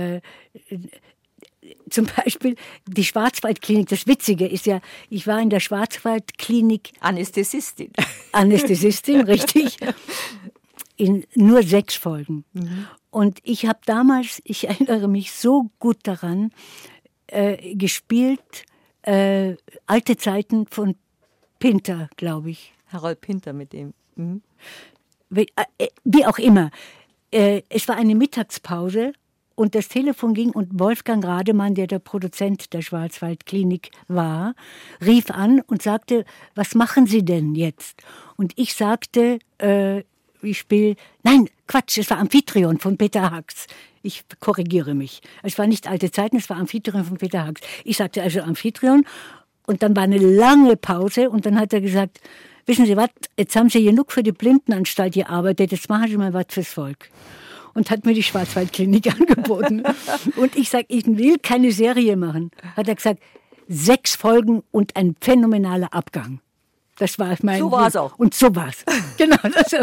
zum Beispiel die Schwarzwaldklinik, das Witzige ist ja, ich war in der Schwarzwaldklinik Anästhesistin, richtig, in nur 6 Folgen. Und ich habe damals, ich erinnere mich so gut daran, gespielt, alte Zeiten von Pinter, glaube ich. Harold Pinter mit dem. Wie auch immer. Es war eine Mittagspause und das Telefon ging und Wolfgang Rademann, der Produzent der Schwarzwaldklinik war, rief an und sagte, was machen Sie denn jetzt? Und ich sagte, ich spiele, nein, Quatsch, es war Amphitryon von Peter Hacks. Ich korrigiere mich. Es war nicht Alte Zeiten, es war Amphitryon von Peter Hacks. Ich sagte also Amphitryon und dann war eine lange Pause und dann hat er gesagt, wissen Sie was, jetzt haben Sie genug für die Blindenanstalt gearbeitet, jetzt machen Sie mal was fürs Volk. Und hat mir die Schwarzwaldklinik angeboten. Und ich sage, ich will keine Serie machen. Hat er gesagt, 6 Folgen und ein phänomenaler Abgang. Das war mein. So war es auch. Und so war es. Genau,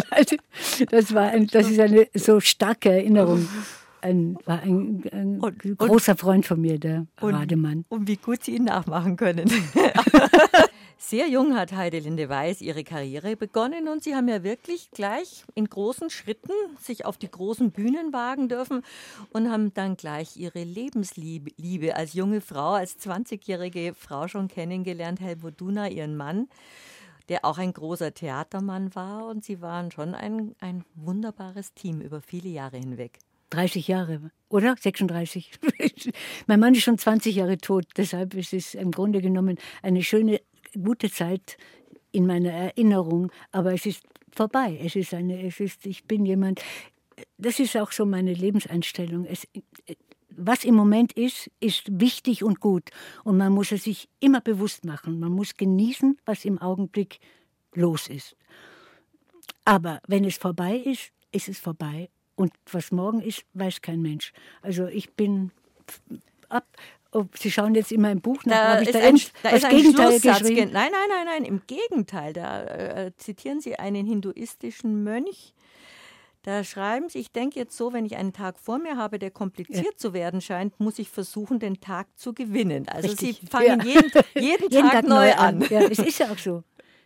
das ist eine so starke Erinnerung. War ein großer Freund von mir, der Rademann. Und wie gut Sie ihn nachmachen können. Sehr jung hat Heidelinde Weiß ihre Karriere begonnen und Sie haben ja wirklich gleich in großen Schritten sich auf die großen Bühnen wagen dürfen und haben dann gleich Ihre Lebensliebe als junge Frau, als 20-jährige Frau schon kennengelernt, Helmut Duhner, Ihren Mann, der auch ein großer Theatermann war und Sie waren schon ein wunderbares Team über viele Jahre hinweg. 30 Jahre, oder? 36. Mein Mann ist schon 20 Jahre tot, deshalb ist es im Grunde genommen eine schöne, gute Zeit in meiner Erinnerung, aber es ist vorbei. Ich bin jemand, das ist auch so meine Lebenseinstellung. Was im Moment ist wichtig und gut und man muss es sich immer bewusst machen. Man muss genießen, was im Augenblick los ist. Aber wenn es vorbei ist, ist es vorbei. Und was morgen ist, weiß kein Mensch. Also ich bin Sie schauen jetzt in meinem Buch nach. Da ist ein Schlusssatz. Nein, im Gegenteil. Da zitieren Sie einen hinduistischen Mönch. Da schreiben Sie, ich denke jetzt so, wenn ich einen Tag vor mir habe, der kompliziert zu werden scheint, muss ich versuchen, den Tag zu gewinnen. Also richtig. Sie fangen jeden Tag neu an. Ja, es ist ja auch so.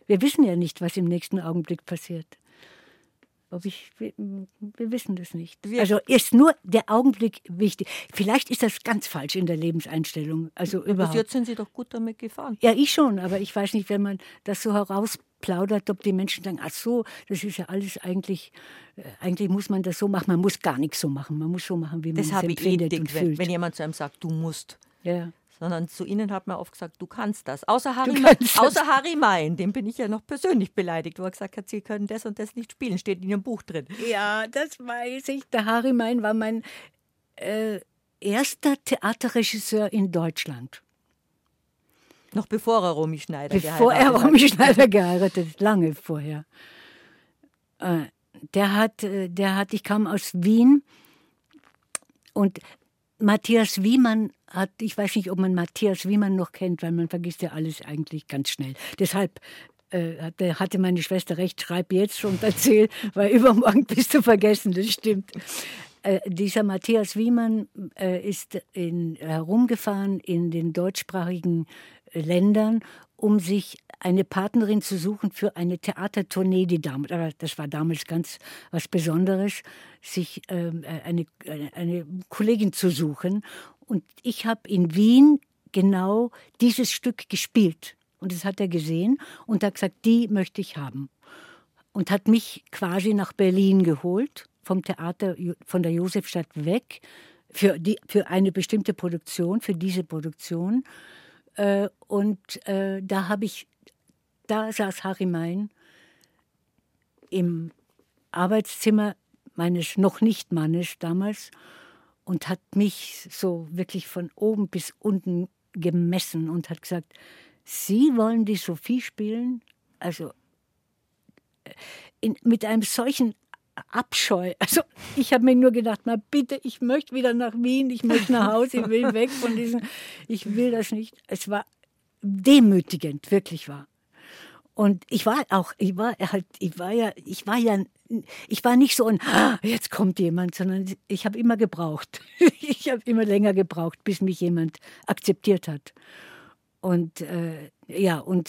Wir wissen ja nicht, was im nächsten Augenblick passiert. Wir wissen das nicht. Also ist nur der Augenblick wichtig. Vielleicht ist das ganz falsch in der Lebenseinstellung. Also überhaupt. Bis jetzt sind Sie doch gut damit gefahren. Ja, ich schon, aber ich weiß nicht, wenn man das so herausplaudert, ob die Menschen sagen, ach so, das ist ja alles eigentlich muss man das so machen. Man muss gar nichts so machen. Man muss so machen, wie man es empfindet und fühlt. Wenn jemand zu einem sagt, du musst. Ja. Sondern zu Ihnen hat man oft gesagt, du kannst das. Außer Harry Mein, dem bin ich ja noch persönlich beleidigt, wo er gesagt hat, Sie können das und das nicht spielen, steht in Ihrem Buch drin. Ja, das weiß ich. Der Harry Mein war mein erster Theaterregisseur in Deutschland. Noch bevor er Romy Schneider Bevor er Romy Schneider geheiratet hat, lange vorher. Ich kam aus Wien und Matthias Wiemann ich weiß nicht, ob man Matthias Wiemann noch kennt, weil man vergisst ja alles eigentlich ganz schnell. Deshalb hatte meine Schwester recht, schreib jetzt und erzähl, weil übermorgen bist du vergessen, das stimmt. Dieser Matthias Wiemann ist herumgefahren in den deutschsprachigen Ländern, um sich eine Partnerin zu suchen für eine Theatertournee, das war damals ganz was Besonderes, sich eine Kollegin zu suchen. Und ich habe in Wien genau dieses Stück gespielt. Und das hat er gesehen und hat gesagt, die möchte ich haben. Und hat mich quasi nach Berlin geholt, vom Theater, von der Josefstadt weg, für eine bestimmte Produktion, für diese Produktion. Da saß Harry Mein im Arbeitszimmer meines noch nicht Mannes damals und hat mich so wirklich von oben bis unten gemessen und hat gesagt, Sie wollen die Sophie spielen? Also mit einem solchen Abscheu. Also ich habe mir nur gedacht, na bitte, ich möchte wieder nach Wien, ich möchte nach Hause, ich will weg von ich will das nicht. Es war demütigend, wirklich wahr. Und ich war nicht so jetzt kommt jemand, sondern ich habe immer gebraucht. Ich habe immer länger gebraucht, bis mich jemand akzeptiert hat. Aber ich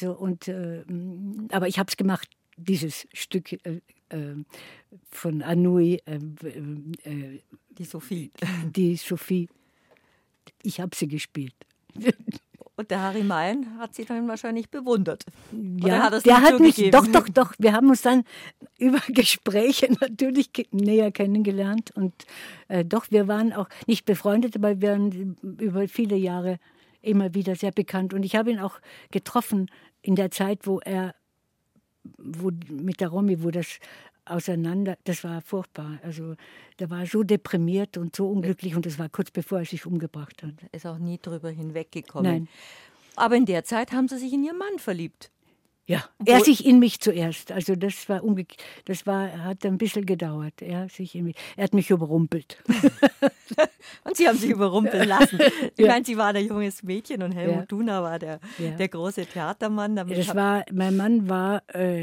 habe es gemacht, dieses Stück von Anouilh, die Sophie. Die Sophie. Ich habe sie gespielt. Und der Harry Mein hat sie dann wahrscheinlich bewundert. Ja, der hat mich, doch. Wir haben uns dann über Gespräche natürlich näher kennengelernt. Und wir waren auch nicht befreundet, aber wir waren über viele Jahre immer wieder sehr bekannt. Und ich habe ihn auch getroffen in der Zeit, wo mit der Romy, wo das war furchtbar. Also der war so deprimiert und so unglücklich und das war kurz bevor er sich umgebracht hat. Er ist auch nie drüber hinweggekommen. Nein. Aber in der Zeit haben Sie sich in Ihren Mann verliebt. Ja, er sich in mich zuerst. Also das hat ein bisschen gedauert. Er hat mich überrumpelt. Und Sie haben sich überrumpeln lassen. Ich meine, Sie waren ein junges Mädchen und Helmut Duner war der große Theatermann. Mein Mann war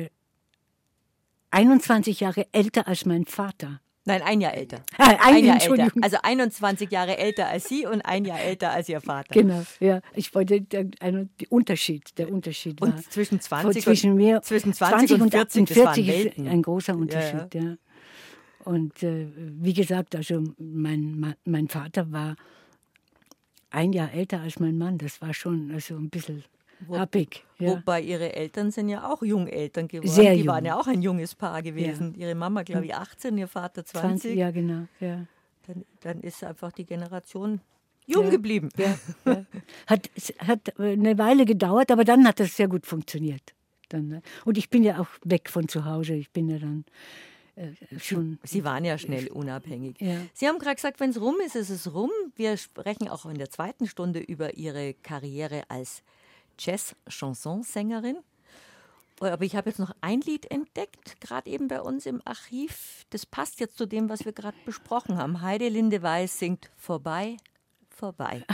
21 Jahre älter als mein Vater. Nein, ein Jahr älter. Ein Jahr älter. Also 21 Jahre älter als Sie und ein Jahr älter als Ihr Vater. Genau, ja. Ich wollte der Unterschied war. Und zwischen 20 und 40 und 40 das waren ist ein großer Unterschied, ja. Und wie gesagt, also mein Vater war ein Jahr älter als mein Mann. Das war schon ein bisschen happig. Ja. Wobei Ihre Eltern sind ja auch Jungeltern geworden. Sehr Die jung. waren ja auch ein junges Paar gewesen. Ja. Ihre Mama, glaube ich, 18, Ihr Vater 20. Ja, genau. Ja. Dann ist einfach die Generation jung geblieben. Ja. Hat eine Weile gedauert, aber dann hat das sehr gut funktioniert. Und ich bin ja auch weg von zu Hause. Ich bin ja dann schon... Sie waren ja schnell unabhängig. Ja. Sie haben gerade gesagt, wenn es rum ist, ist es rum. Wir sprechen auch in der zweiten Stunde über Ihre Karriere als Jazz-Chansonsängerin. Aber ich habe jetzt noch ein Lied entdeckt, gerade eben bei uns im Archiv. Das passt jetzt zu dem, was wir gerade besprochen haben. Heidelinde Weiß singt Vorbei, vorbei.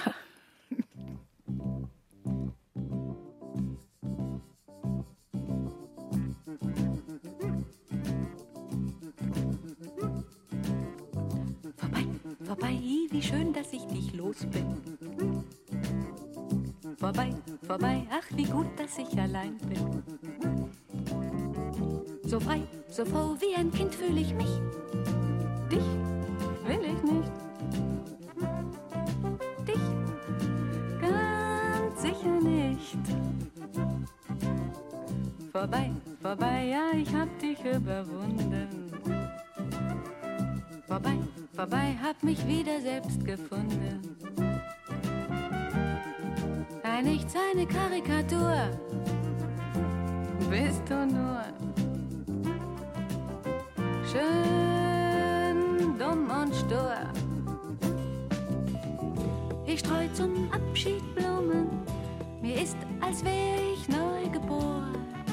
Vorbei, vorbei, wie schön, dass ich dich los bin. Vorbei, vorbei, ach wie gut, dass ich allein bin. So frei, so froh wie ein Kind fühle ich mich. Dich will ich nicht. Dich ganz sicher nicht. Vorbei, vorbei, ja, ich hab dich überwunden. Vorbei, vorbei, hab mich wieder selbst gefunden. Ein Nichts, eine Karikatur bist du nur. Schön, dumm und stur. Ich streu zum Abschied Blumen, mir ist, als wär ich neu geboren.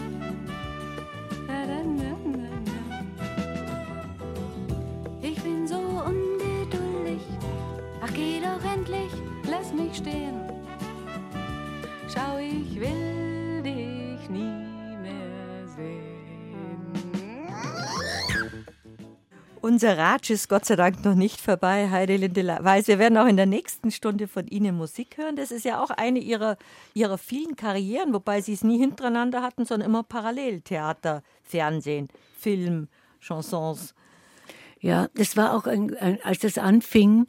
Ich bin so ungeduldig, ach geh doch endlich, lass mich stehen. Schau, ich will dich nie mehr sehen. Unser Ratsch ist Gott sei Dank noch nicht vorbei, Heidelinde Weiß. Wir werden auch in der nächsten Stunde von Ihnen Musik hören. Das ist ja auch eine Ihrer vielen Karrieren, wobei Sie es nie hintereinander hatten, sondern immer parallel. Theater, Fernsehen, Film, Chansons. Ja, das war auch, als das anfing,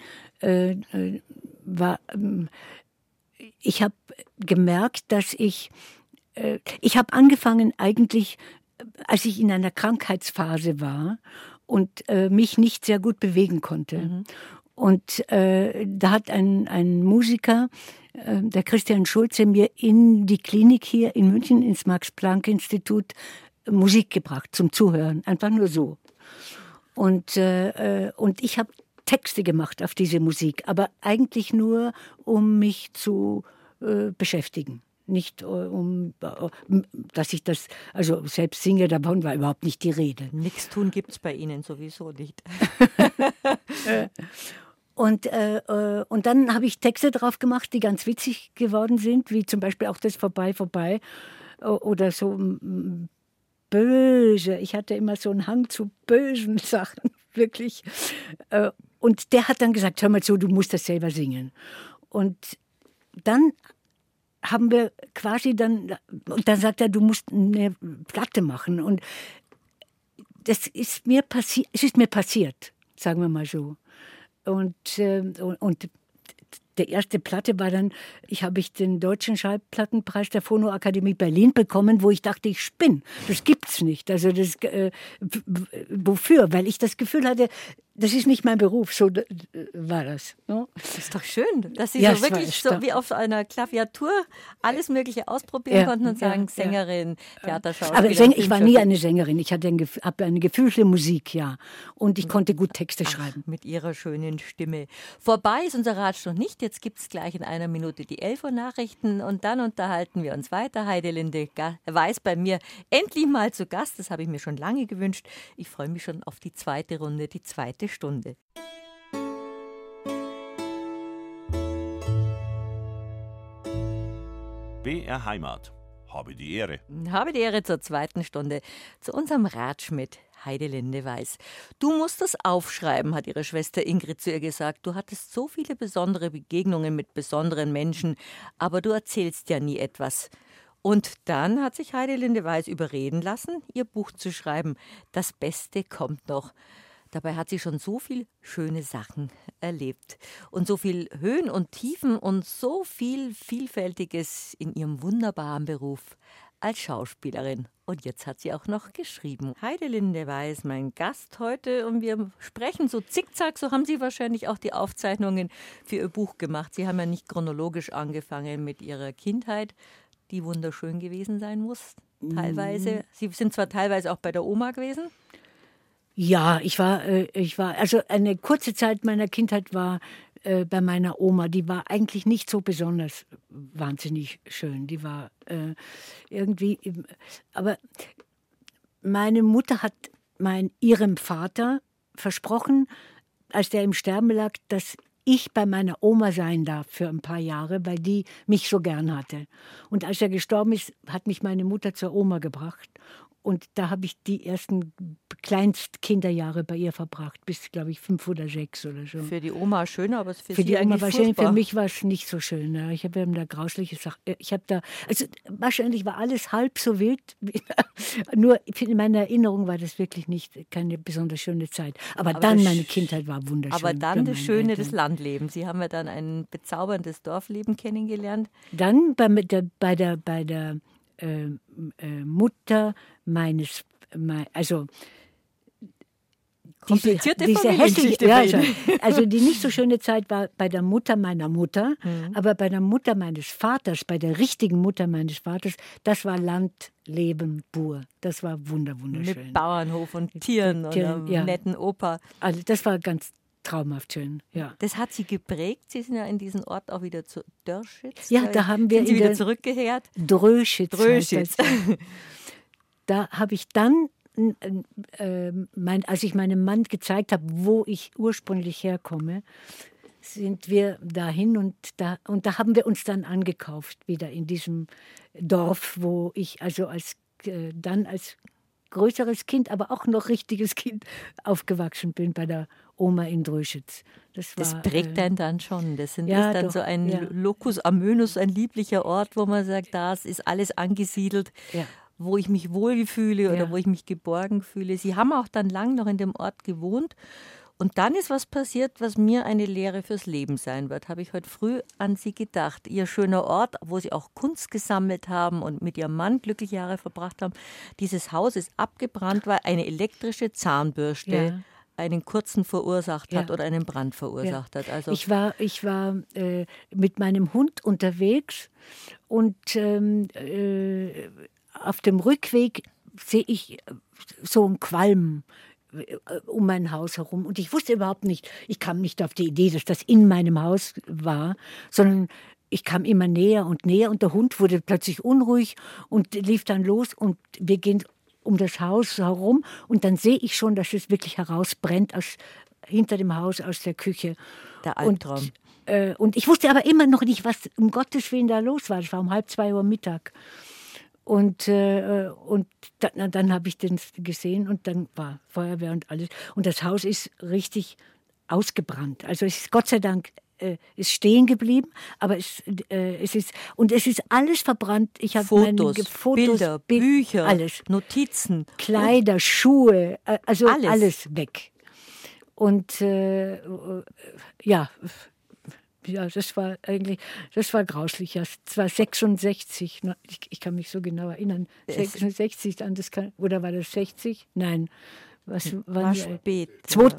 ich habe gemerkt, dass ich habe angefangen eigentlich, als ich in einer Krankheitsphase war und mich nicht sehr gut bewegen konnte. Mhm. Und da hat ein Musiker, der Christian Schulze, mir in die Klinik hier in München, ins Max-Planck-Institut, Musik gebracht zum Zuhören, einfach nur so. Und ich habe Texte gemacht auf diese Musik, aber eigentlich nur, um mich zu beschäftigen. Nicht dass ich das selbst singe, davon war überhaupt nicht die Rede. Nichts tun gibt's bei Ihnen sowieso nicht. Und dann habe ich Texte drauf gemacht, die ganz witzig geworden sind, wie zum Beispiel auch das Vorbei, vorbei oder so böse. Ich hatte immer so einen Hang zu bösen Sachen, wirklich. Und der hat dann gesagt, hör mal zu, du musst das selber singen. Und dann haben wir quasi und dann sagt er, du musst eine Platte machen. Und das ist mir passiert, sagen wir mal so. Und der erste Platte war dann, habe ich den Deutschen Schallplattenpreis der Phonoakademie Berlin bekommen, wo ich dachte, ich spinne. Das gibt's nicht. Also wofür? Weil ich das Gefühl hatte, das ist nicht mein Beruf. So war das. No? Das ist doch schön, dass Sie so wirklich so wie auf einer Klaviatur alles Mögliche ausprobieren konnten und sagen, Sängerin, Theaterschauspielerin. Aber ich war nie eine Sängerin. Ich habe eine gefühlte Musik, ja. Und ich konnte gut Texte schreiben. Mit Ihrer schönen Stimme. Vorbei ist unser Ratsch noch nicht. Jetzt gibt es gleich in einer Minute die 11 Uhr Nachrichten und dann unterhalten wir uns weiter. Heidelinde Weiß bei mir endlich mal zu Gast. Das habe ich mir schon lange gewünscht. Ich freue mich schon auf die zweite Runde, die zweite Stunde. BR Heimat. Habe die Ehre. Habe die Ehre zur zweiten Stunde, zu unserem Ratsch mit Heidelinde Weiß. Du musst das aufschreiben, hat ihre Schwester Ingrid zu ihr gesagt. Du hattest so viele besondere Begegnungen mit besonderen Menschen, aber du erzählst ja nie etwas. Und dann hat sich Heidelinde Weiß überreden lassen, ihr Buch zu schreiben. Das Beste kommt noch. Dabei hat sie schon so viel schöne Sachen erlebt und so viel Höhen und Tiefen und so viel Vielfältiges in ihrem wunderbaren Beruf als Schauspielerin. Und jetzt hat sie auch noch geschrieben. Heidelinde Weiß, mein Gast heute, und wir sprechen so zickzack, so haben Sie wahrscheinlich auch die Aufzeichnungen für Ihr Buch gemacht. Sie haben ja nicht chronologisch angefangen mit Ihrer Kindheit, die wunderschön gewesen sein muss, teilweise. Sie sind zwar teilweise auch bei der Oma gewesen. Ja, ich war, also eine kurze Zeit meiner Kindheit war bei meiner Oma. Die war eigentlich nicht so besonders wahnsinnig schön. Die war irgendwie, aber meine Mutter hat ihrem Vater versprochen, als der im Sterben lag, dass ich bei meiner Oma sein darf für ein paar Jahre, weil die mich so gern hatte. Und als er gestorben ist, hat mich meine Mutter zur Oma gebracht. Und da habe ich die ersten Kleinstkinderjahre bei ihr verbracht, bis, glaube ich, 5 oder 6 oder so. Für die Oma schön, aber für Für Sie die Oma eigentlich war schön, furchtbar. für mich war es nicht so schön. Ja. Ich habe da grausliche Sachen. Also wahrscheinlich war alles halb so wild. Nur in meiner Erinnerung war das wirklich keine besonders schöne Zeit. Aber dann, meine Kindheit war wunderschön. Aber dann bei das meinen Schöne Eltern. des Landlebens. Sie haben ja dann ein bezauberndes Dorfleben kennengelernt. Dann bei der Mutter meines, also Komplizierte diese Familiengeschichte hässliche, bei Ihnen. also die nicht so schöne Zeit war bei der Mutter meiner Mutter, aber bei der Mutter meines Vaters, bei der richtigen Mutter meines Vaters, das war Landleben pur. Das war wunderschön. Mit Bauernhof und Tieren und einem ja. netten Opa. Also das war ganz traumhaft schön, ja. Das hat Sie geprägt. Sie sind ja in diesen Ort auch wieder zu Dörschitz. Ja, da haben wir sind Sie wieder zurückgekehrt. Dröschitz. Dröschitz. Da habe ich dann, als ich meinem Mann gezeigt habe, wo ich ursprünglich herkomme, sind wir dahin und da haben wir uns dann angekauft, wieder in diesem Dorf, wo ich also dann als größeres Kind, aber auch noch richtiges Kind aufgewachsen bin bei der Oma in Dröschitz. Das prägt einen dann schon. Das ist ja, dann doch, so ein ja. Locus amönus, ein lieblicher Ort, wo man sagt, das ist alles angesiedelt, Ja. wo ich mich wohlfühle oder Ja. wo ich mich geborgen fühle. Sie haben auch dann lang noch in dem Ort gewohnt. Und dann ist was passiert, was mir eine Lehre fürs Leben sein wird. Habe ich heute früh an Sie gedacht. Ihr schöner Ort, wo Sie auch Kunst gesammelt haben und mit Ihrem Mann glückliche Jahre verbracht haben. Dieses Haus ist abgebrannt, weil eine elektrische Zahnbürste Ja. einen kurzen verursacht hat Ja. oder einen Brand verursacht hat. Also Ich war mit meinem Hund unterwegs und auf dem Rückweg sehe ich so einen Qualm um mein Haus herum. Und ich wusste überhaupt nicht, ich kam nicht auf die Idee, dass das in meinem Haus war, sondern ich kam immer näher und der Hund wurde plötzlich unruhig und lief dann los und wir gehen um das Haus herum und dann sehe ich schon, dass es wirklich herausbrennt hinter dem Haus aus der Küche. der Albtraum. Und ich wusste aber immer noch nicht, was um Gottes Willen da los war. Es war um 1:30 Mittag. Und dann habe ich den gesehen und dann war Feuerwehr und alles. Und das Haus ist richtig ausgebrannt. Also es ist Gott sei Dank ist stehen geblieben, aber es ist alles verbrannt. Ich habe Fotos, Fotos, Bilder, Bücher, alles. Notizen. Kleider, Schuhe, also Alles. alles weg. Und ja, das war grauslich. Ja. Es war 66, ich kann mich so genau erinnern. 66, oder war das 60? Nein. War spät.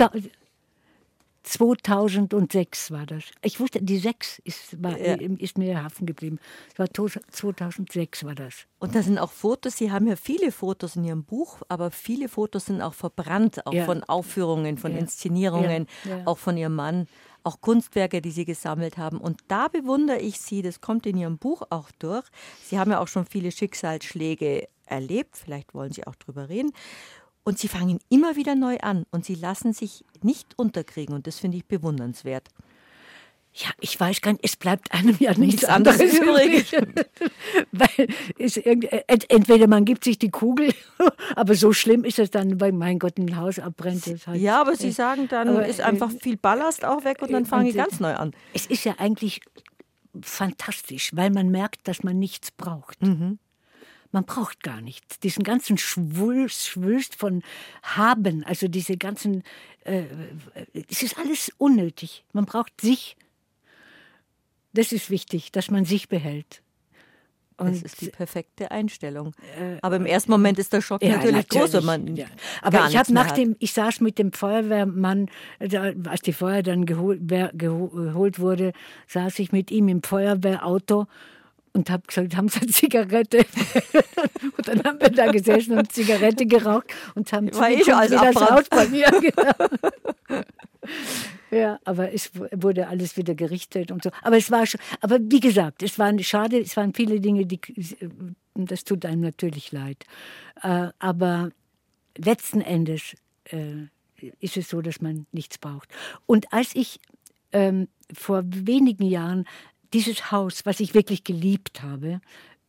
2006 war das. Ich wusste, die 6 ist mir haften geblieben. Es war 2006 war das. Und da sind auch Fotos, Sie haben ja viele Fotos in Ihrem Buch, aber viele Fotos sind auch verbrannt, auch von Aufführungen, von Inszenierungen, auch von Ihrem Mann, auch Kunstwerke, die Sie gesammelt haben. Und da bewundere ich Sie, das kommt in Ihrem Buch auch durch. Sie haben ja auch schon viele Schicksalsschläge erlebt, vielleicht wollen Sie auch drüber reden. Und Sie fangen immer wieder neu an und Sie lassen sich nicht unterkriegen und das finde ich bewundernswert. Ja, ich weiß gar nicht, es bleibt einem ja nichts anderes übrig. Weil entweder man gibt sich die Kugel, aber so schlimm ist es dann, weil mein Gott ein Haus abbrennt. Halt, ja, aber Sie sagen, dann ist einfach viel Ballast auch weg und dann fange ich ganz neu an. Es ist ja eigentlich fantastisch, weil man merkt, dass man nichts braucht. Mhm. Man braucht gar nichts. Diesen ganzen Schwulst von Haben, also diese ganzen, es ist alles unnötig. Man braucht sich. Das ist wichtig, dass man sich behält. Und das ist die perfekte Einstellung. Aber im ersten Moment ist der Schock natürlich groß, wenn man aber ich saß mit dem Feuerwehrmann, als die Feuer dann geholt wurde, saß ich mit ihm im Feuerwehrauto und habe gesagt, haben Sie eine Zigarette? Und dann haben wir da gesessen und Zigarette geraucht und haben zugeguckt, wie das Haus bei mir. Genau. Ja, aber es wurde alles wieder gerichtet und so. Aber wie gesagt, es waren viele Dinge, das tut einem natürlich leid. Aber letzten Endes ist es so, dass man nichts braucht. Und als ich vor wenigen Jahren dieses Haus, was ich wirklich geliebt habe,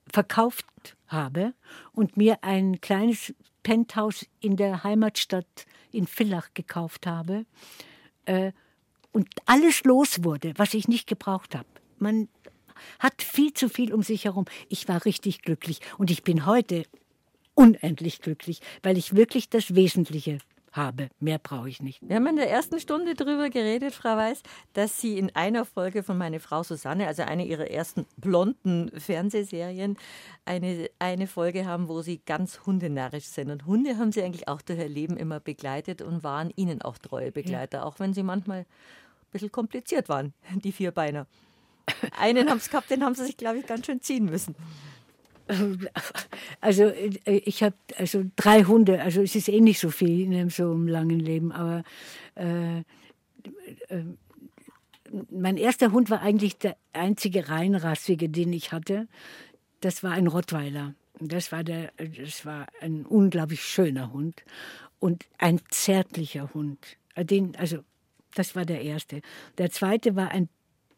verkauft habe und mir ein kleines Penthouse in der Heimatstadt in Villach gekauft habe und alles los wurde, was ich nicht gebraucht habe. Man hat viel zu viel um sich herum. Ich war richtig glücklich und ich bin heute unendlich glücklich, weil ich wirklich das Wesentliche habe. Mehr brauche ich nicht. Wir haben in der ersten Stunde darüber geredet, Frau Weiß, dass Sie in einer Folge von Meine Frau Susanne, also eine Ihrer ersten blonden Fernsehserien, eine Folge haben, wo Sie ganz hundenarrisch sind. Und Hunde haben Sie eigentlich auch durch Ihr Leben immer begleitet und waren Ihnen auch treue Begleiter, auch wenn sie manchmal ein bisschen kompliziert waren, die Vierbeiner. Einen haben Sie gehabt, den haben Sie sich, glaube ich, ganz schön ziehen müssen. Also ich habe 3 Hunde, also es ist eh nicht so viel in so einem langen Leben, aber mein erster Hund war eigentlich der einzige reinrassige, den ich hatte. Das war ein Rottweiler. Das war ein unglaublich schöner Hund und ein zärtlicher Hund. Das war der erste. Der zweite war ein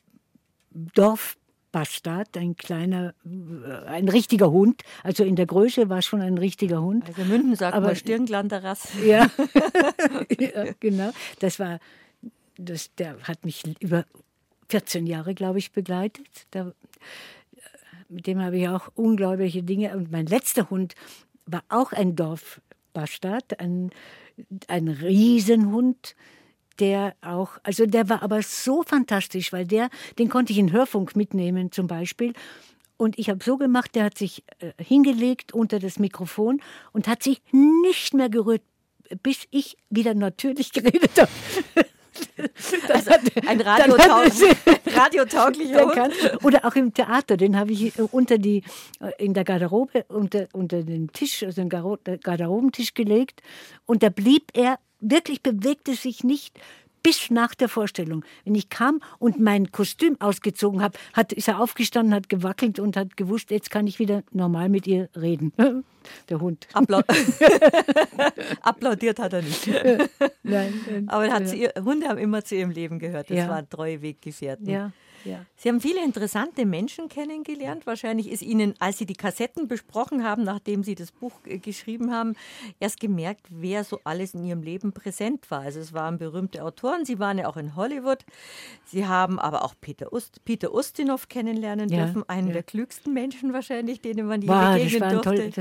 Dorfbastard, ein richtiger Hund. Also in der Größe war es schon ein richtiger Hund. Also Münden sagt man Stirnglanderrasse. Ja. Ja, genau. Der hat mich über 14 Jahre, glaube ich, begleitet. Mit dem habe ich auch unglaubliche Dinge. Und mein letzter Hund war auch ein Dorfbastard, ein Riesenhund. Der war aber so fantastisch, weil den konnte ich in Hörfunk mitnehmen zum Beispiel. Und ich habe so gemacht, der hat sich hingelegt unter das Mikrofon und hat sich nicht mehr gerührt, bis ich wieder natürlich geredet habe. Ein radiotauglicher Hund. Oder auch im Theater, den habe ich in der Garderobe unter den Tisch, also den Garderobentisch gelegt. Und da blieb er, wirklich bewegte sich nicht bis nach der Vorstellung. Wenn ich kam und mein Kostüm ausgezogen habe, ist er aufgestanden, hat gewackelt und hat gewusst, jetzt kann ich wieder normal mit ihr reden. Der Hund. Applaudiert hat er nicht. Nein, aber Hunde haben immer zu ihrem Leben gehört. Das waren treue Weggefährten. Ja. Ja. Sie haben viele interessante Menschen kennengelernt. Wahrscheinlich ist Ihnen, als Sie die Kassetten besprochen haben, nachdem Sie das Buch geschrieben haben, erst gemerkt, wer so alles in Ihrem Leben präsent war. Also es waren berühmte Autoren, Sie waren ja auch in Hollywood. Sie haben aber auch Peter Ustinov kennenlernen dürfen, einen der klügsten Menschen wahrscheinlich, denen man je begegnen durfte.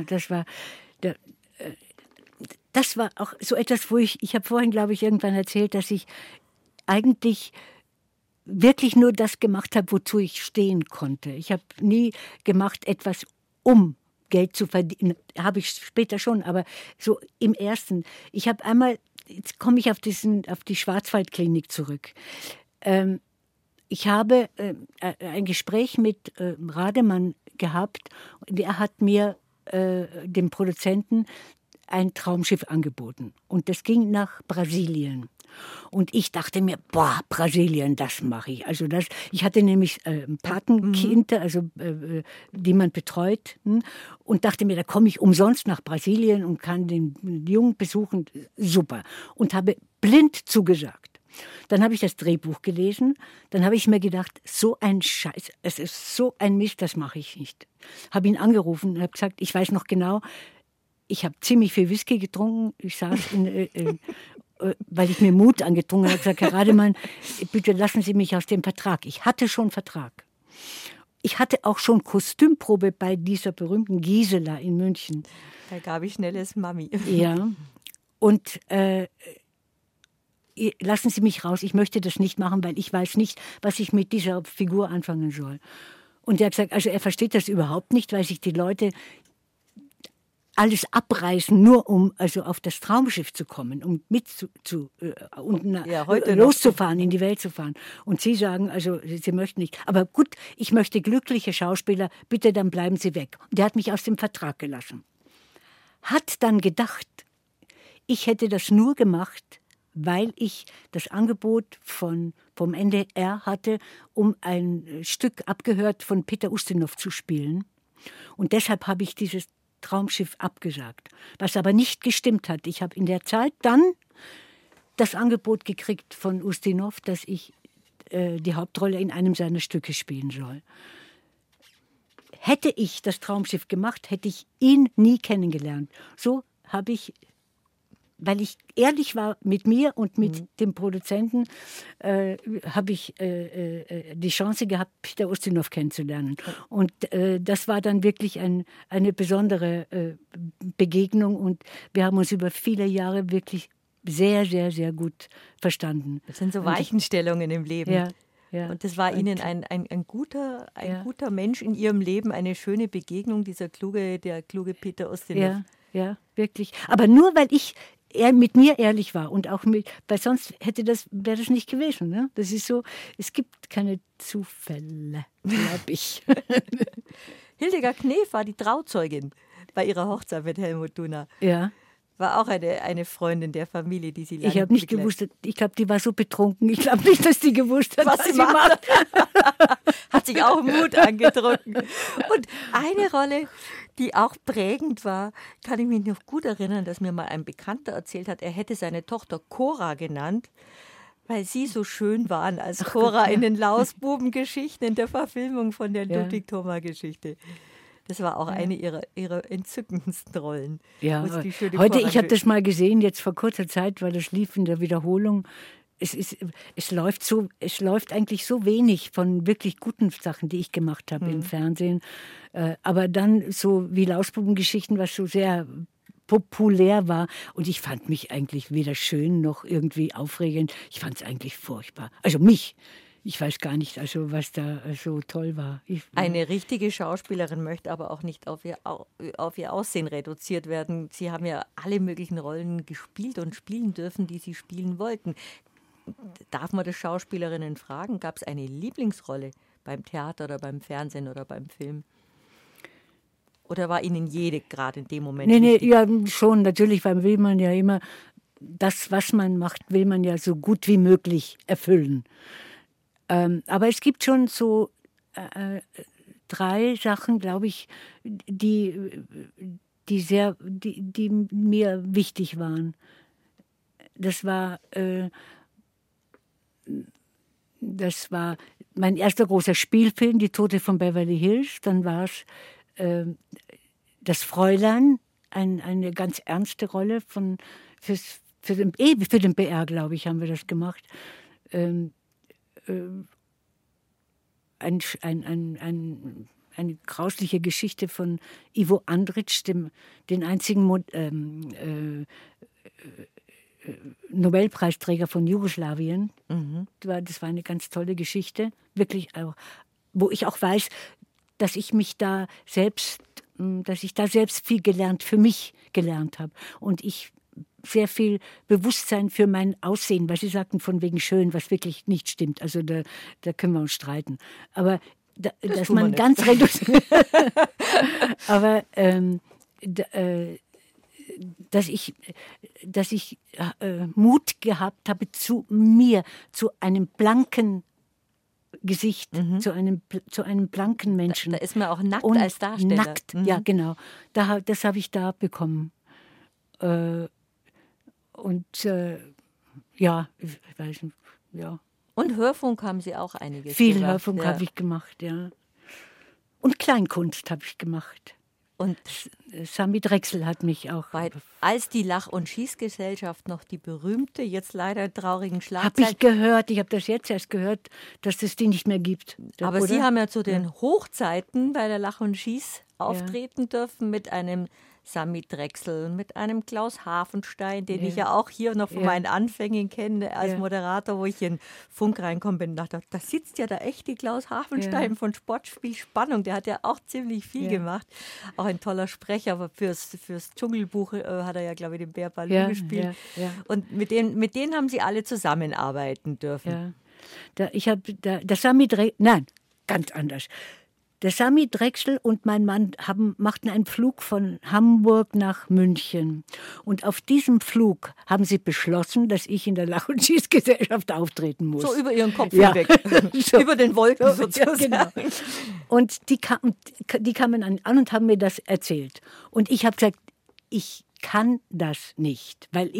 Das war auch so etwas, wo ich habe vorhin, glaube ich, irgendwann erzählt, dass ich eigentlich wirklich nur das gemacht habe, wozu ich stehen konnte. Ich habe nie gemacht etwas, um Geld zu verdienen. Habe ich später schon, aber so im Ersten. Ich habe einmal, jetzt komme ich auf die Schwarzwaldklinik zurück. Ich habe ein Gespräch mit Rademann gehabt und er hat mir, dem Produzenten, ein Traumschiff angeboten. Und das ging nach Brasilien. Und ich dachte mir, Brasilien, das mache ich. Also ich hatte nämlich Patenkinder, die man betreut, und dachte mir, da komme ich umsonst nach Brasilien und kann den Jungen besuchen. Super. Und habe blind zugesagt. Dann habe ich das Drehbuch gelesen. Dann habe ich mir gedacht, so ein Scheiß, es ist so ein Mist, das mache ich nicht. Habe ihn angerufen und habe gesagt, ich weiß noch genau, ich habe ziemlich viel Whisky getrunken. Ich saß weil ich mir Mut angetrunken habe, gesagt, Herr Rademann, bitte lassen Sie mich aus dem Vertrag. Ich hatte schon Vertrag. Ich hatte auch schon Kostümprobe bei dieser berühmten Gisela in München. Da gab ich schnelles Mami. Ja, und lassen Sie mich raus, ich möchte das nicht machen, weil ich weiß nicht, was ich mit dieser Figur anfangen soll. Und er hat gesagt, also er versteht das überhaupt nicht, weil sich die Leute alles abreißen, nur um auf das Traumschiff zu kommen, um loszufahren, in die Welt zu fahren. Und Sie sagen, also Sie möchten nicht. Aber gut, ich möchte glückliche Schauspieler, bitte dann bleiben Sie weg. Und der hat mich aus dem Vertrag gelassen. Hat dann gedacht, ich hätte das nur gemacht, weil ich das Angebot vom NDR hatte, um ein Stück abgehört von Peter Ustinov zu spielen. Und deshalb habe ich dieses Traumschiff abgesagt, was aber nicht gestimmt hat. Ich habe in der Zeit dann das Angebot gekriegt von Ustinov, dass ich die Hauptrolle in einem seiner Stücke spielen soll. hätte ich das Traumschiff gemacht, hätte ich ihn nie kennengelernt. So habe ich, weil ich ehrlich war mit mir und mit dem Produzenten, habe ich die Chance gehabt, Peter Ustinov kennenzulernen. Und das war dann wirklich eine besondere Begegnung und wir haben uns über viele Jahre wirklich sehr, sehr, sehr gut verstanden. Das sind so Weichenstellungen im Leben. Ja. Ja. Und das war Ihnen ein guter Mensch in Ihrem Leben, eine schöne Begegnung, der kluge Peter Ustinov. Ja, wirklich. Aber nur, weil er mit mir ehrlich war und auch weil sonst wäre das nicht gewesen. Ne? Das ist so, es gibt keine Zufälle, glaube ich. Hildegard Knef war die Trauzeugin bei ihrer Hochzeit mit Helmut Duner. Ja. War auch eine Freundin der Familie, die sie lange Ich habe nicht gewusst, ich glaube, die war so betrunken. Ich glaube nicht, dass die gewusst hat, was sie macht. Hat sich auch Mut angetrunken. Und eine Rolle, die auch prägend war, kann ich mich noch gut erinnern, dass mir mal ein Bekannter erzählt hat, er hätte seine Tochter Cora genannt, weil sie so schön waren als Cora in den Lausbuben-Geschichten, in der Verfilmung von der Ludwig-Thoma-Geschichte. Das war auch eine ihrer entzückendsten Rollen. Ja, heute, ich habe das mal gesehen, jetzt vor kurzer Zeit, weil das lief in der Wiederholung. Es läuft eigentlich so wenig von wirklich guten Sachen, die ich gemacht habe im Fernsehen. Aber dann so wie Lausbubengeschichten, was so sehr populär war. Und ich fand mich eigentlich weder schön noch irgendwie aufregend. Ich fand es eigentlich furchtbar. Also mich. Ich weiß gar nicht, also was da so toll war. Eine richtige Schauspielerin möchte aber auch nicht auf ihr Aussehen reduziert werden. Sie haben ja alle möglichen Rollen gespielt und spielen dürfen, die sie spielen wollten. Darf man das Schauspielerinnen fragen? Gab es eine Lieblingsrolle beim Theater oder beim Fernsehen oder beim Film? Oder war Ihnen jede gerade in dem Moment wichtig? Nee, ja, schon, natürlich, weil will man ja immer, das, was man macht, will man ja so gut wie möglich erfüllen. Aber es gibt schon so 3 Sachen, glaube ich, die mir wichtig waren. Das war mein erster großer Spielfilm, Die Tote von Beverly Hills. Dann war es Das Fräulein, eine ganz ernste Rolle für den BR, glaube ich, haben wir das gemacht. Eine grausliche Geschichte von Ivo Andrić, den einzigen Nobelpreisträger von Jugoslawien. Das war eine ganz tolle Geschichte, wirklich auch, wo ich auch weiß, dass ich da selbst für mich gelernt habe und ich sehr viel Bewusstsein für mein Aussehen, weil Sie sagten von wegen schön, was wirklich nicht stimmt. Also da können wir uns streiten. Aber dass man ganz reduziert. Aber dass ich Mut gehabt habe zu einem blanken Gesicht, zu einem blanken Menschen. Da ist man auch nackt als Darsteller. Nackt, ja genau. Das habe ich da bekommen. Ja, ich weiß nicht, ja. Und Hörfunk haben Sie auch einiges Viel gemacht. Hörfunk habe ich gemacht, ja. Und Kleinkunst habe ich gemacht. Und Sami Drechsel hat mich auch. Als die Lach- und Schießgesellschaft noch die berühmte, jetzt leider traurigen Schlagzeilen. Habe ich gehört, ich habe das jetzt erst gehört, dass es die nicht mehr gibt. Aber Sie haben ja zu den Hochzeiten bei der Lach und Schieß auftreten dürfen mit einem Sami Drechsel, mit einem Klaus Hafenstein, den ich ja auch hier noch von meinen Anfängen kenne als Moderator, wo ich in Funk reinkommen bin und dachte, da sitzt ja der echte Klaus Hafenstein von Sportspiel Spannung, der hat ja auch ziemlich viel gemacht. Auch ein toller Sprecher, aber fürs Dschungelbuch hat er ja, glaube ich, den Bär Balu gespielt. Und mit denen haben Sie alle zusammenarbeiten dürfen. Ja. Der Sami Drechsel, nein, ganz anders. Der Sami Drechsel und mein Mann machten einen Flug von Hamburg nach München. Und auf diesem Flug haben sie beschlossen, dass ich in der Lach- und Schießgesellschaft auftreten muss. So über ihren Kopf hinweg. So. Über den Wolken sozusagen. Ja, genau. Und die kamen an und haben mir das erzählt. Und ich habe gesagt, ich kann das nicht, weil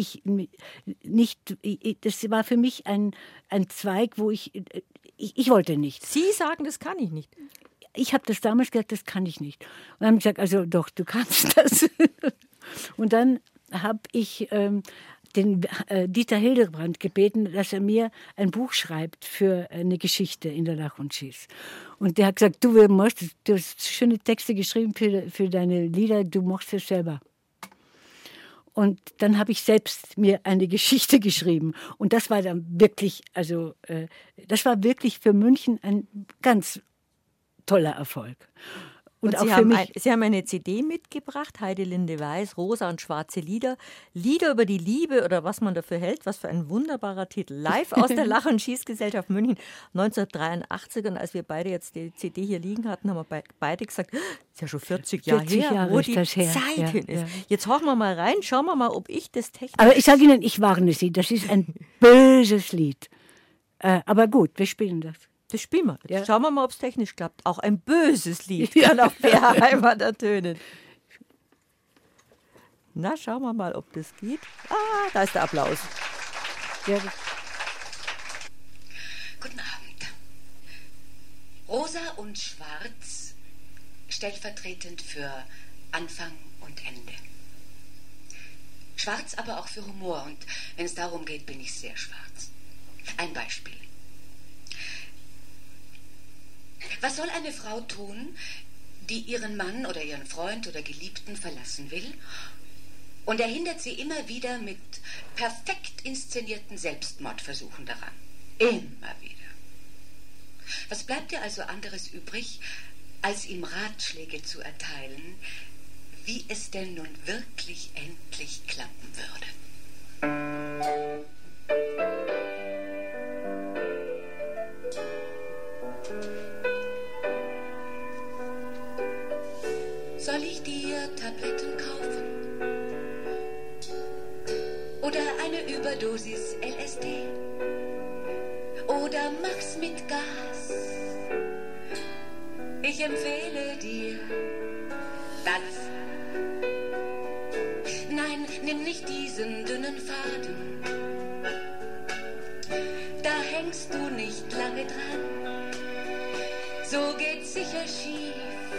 das war für mich ein Zweig, wo ich wollte nicht. Sie sagen, das kann ich nicht. ich habe das damals gesagt, das kann ich nicht. Und dann haben sie gesagt, also doch, du kannst das. Und dann habe ich den Dieter Hildebrand gebeten, dass er mir ein Buch schreibt für eine Geschichte in der Lach und Schieß. Und der hat gesagt, du hast schöne Texte geschrieben für deine Lieder, du machst es selber. Und dann habe ich selbst mir eine Geschichte geschrieben. Und das war dann wirklich, das war wirklich für München ein ganz toller Erfolg. Und auch Sie, für mich. Sie haben eine CD mitgebracht, Heidelinde Weiß, Rosa und schwarze Lieder. Lieder über die Liebe oder was man dafür hält. Was für ein wunderbarer Titel. Live aus der Lach- und Schießgesellschaft München 1983. Und als wir beide jetzt die CD hier liegen hatten, haben wir beide gesagt, das ist ja schon 40 Jahre her, wo die Zeit hin ist. Jetzt horchen wir mal rein, schauen wir mal, ob ich das technisch... Aber ich sage Ihnen, ich warne Sie, das ist ein böses Lied. Aber gut, wir spielen das. Das spielen wir. Ja. Schauen wir mal, ob es technisch klappt. Auch ein böses Lied kann auf BR Heimat ertönen. Na, schauen wir mal, ob das geht. Ah, da ist der Applaus. Ja. Guten Abend. Rosa und Schwarz, stellvertretend für Anfang und Ende. Schwarz aber auch für Humor. Und wenn es darum geht, bin ich sehr schwarz. Ein Beispiel. Was soll eine Frau tun, die ihren Mann oder ihren Freund oder Geliebten verlassen will? Und er hindert sie immer wieder mit perfekt inszenierten Selbstmordversuchen daran. Immer wieder. Was bleibt ihr also anderes übrig, als ihm Ratschläge zu erteilen, wie es denn nun wirklich endlich klappen würde? Soll ich dir Tabletten kaufen? Oder eine Überdosis LSD? Oder mach's mit Gas? Ich empfehle dir das. Nein, nimm nicht diesen dünnen Faden. Da hängst du nicht lange dran. So geht's sicher schief.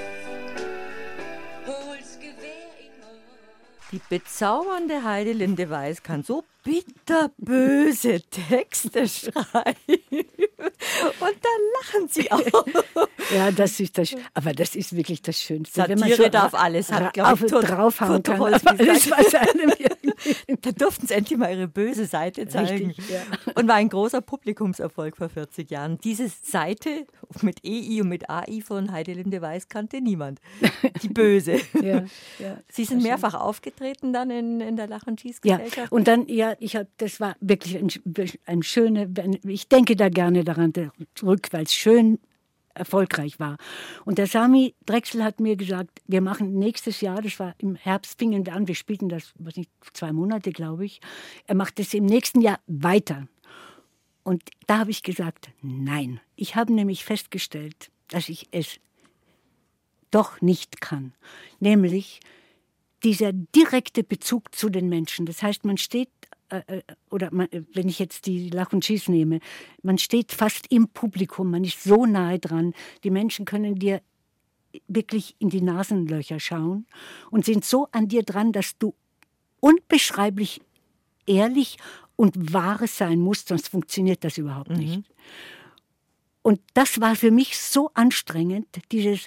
Die bezaubernde Heidelinde Weiß kann so bitterböse Texte schreiben. Und dann lachen sie auch. Ja, aber das ist wirklich das Schönste. Satire, wenn man so darf alles, hat, draufhauen kann. Alles Was einem da durften sie endlich mal ihre böse Seite zeigen. Richtig, ja. Und war ein großer Publikumserfolg vor 40 Jahren. Diese Seite mit EI und mit AI von Heidelinde Weiß kannte niemand. Die böse. Ja, Sie sind mehrfach aufgetreten dann in der Lach- und Schießgesellschaft? Ja, und dann, das war wirklich ein schöner, ich denke da gerne daran zurück, weil es schön erfolgreich war. Und der Sami Drechsel hat mir gesagt, wir machen nächstes Jahr, das war im Herbst, fingen wir an, wir spielten das, 2 Monate, glaube ich. Er macht es im nächsten Jahr weiter. Und da habe ich gesagt, nein. Ich habe nämlich festgestellt, dass ich es doch nicht kann. Nämlich dieser direkte Bezug zu den Menschen. Das heißt, man steht, wenn ich jetzt die Lach und Schieß nehme, man steht fast im Publikum, man ist so nahe dran. Die Menschen können dir wirklich in die Nasenlöcher schauen und sind so an dir dran, dass du unbeschreiblich ehrlich und Wahres sein musst, sonst funktioniert das überhaupt nicht. Und das war für mich so anstrengend, dieses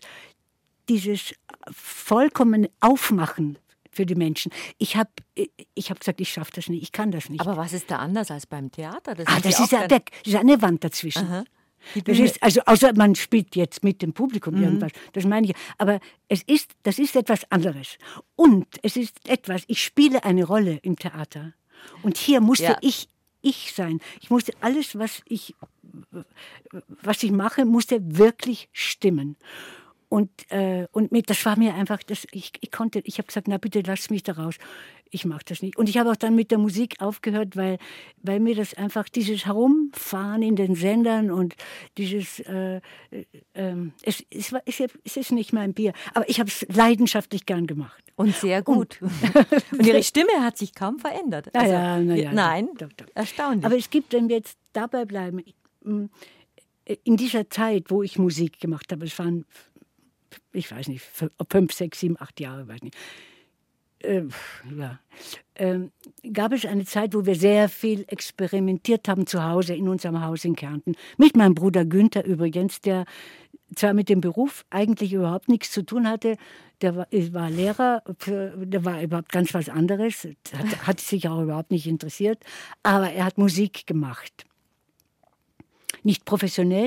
vollkommene Aufmachen für die Menschen. Ich hab gesagt, ich schaffe das nicht, ich kann das nicht. Aber was ist da anders als beim Theater? Das ist ja weg, das ist eine Wand dazwischen. Aha. Das ist, also außer man spielt jetzt mit dem Publikum irgendwas, das meine ich. Aber das ist etwas anderes. Und es ist etwas, ich spiele eine Rolle im Theater. Und hier musste ich sein. Ich musste alles, was ich mache, musste wirklich stimmen. Und das war mir einfach, ich habe gesagt, na bitte lass mich da raus. Ich mache das nicht. Und ich habe auch dann mit der Musik aufgehört, weil mir das einfach, dieses Herumfahren in den Sendern und dieses, es ist nicht mein Bier. Aber ich habe es leidenschaftlich gern gemacht. Und sehr gut. Und Ihre Stimme hat sich kaum verändert. Nein, doch. Erstaunlich. Aber es gibt, wenn wir jetzt dabei bleiben, in dieser Zeit, wo ich Musik gemacht habe, es waren ich weiß nicht, 5, 6, 7, 8 Jahre, weiß nicht. Gab es eine Zeit, wo wir sehr viel experimentiert haben zu Hause, in unserem Haus in Kärnten. Mit meinem Bruder Günther übrigens, der zwar mit dem Beruf eigentlich überhaupt nichts zu tun hatte, der war Lehrer, der war überhaupt ganz was anderes, hat sich auch überhaupt nicht interessiert, aber er hat Musik gemacht. Nicht professionell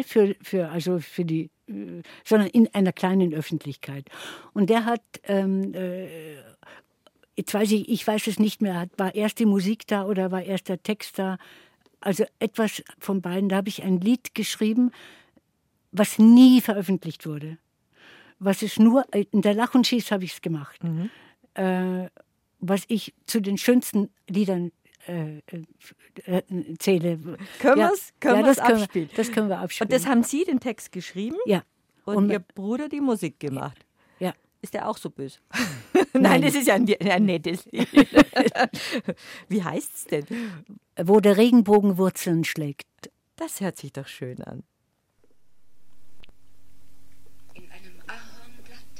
sondern in einer kleinen Öffentlichkeit. Und der hat jetzt ich weiß es nicht mehr, war erst die Musik da oder war erst der Text da? Also etwas von beiden. Da habe ich ein Lied geschrieben, was nie veröffentlicht wurde. Was es nur, in der Lach und Schieß habe ich es gemacht. Was ich zu den schönsten Liedern zähle. Können wir es abspielen? Das können wir abspielen. Und das haben Sie den Text geschrieben? Ja. Und Ihr Bruder die Musik gemacht? Ja. Ist der auch so böse? Nein, das ist ja ein nettes Lied. Wie heißt es denn? Wo der Regenbogen Wurzeln schlägt. Das hört sich doch schön an. In einem Ahornblatt,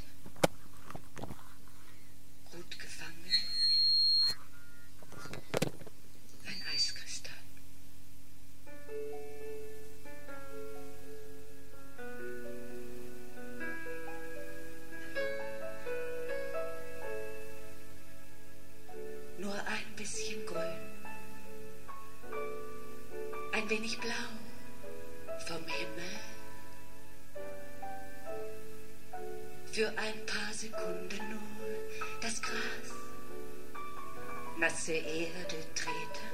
gut gefangen, ein Eiskristall. Nur ein bisschen grün, ein wenig blau vom Himmel. Für ein paar Sekunden nur das Gras, nasse Erde treten.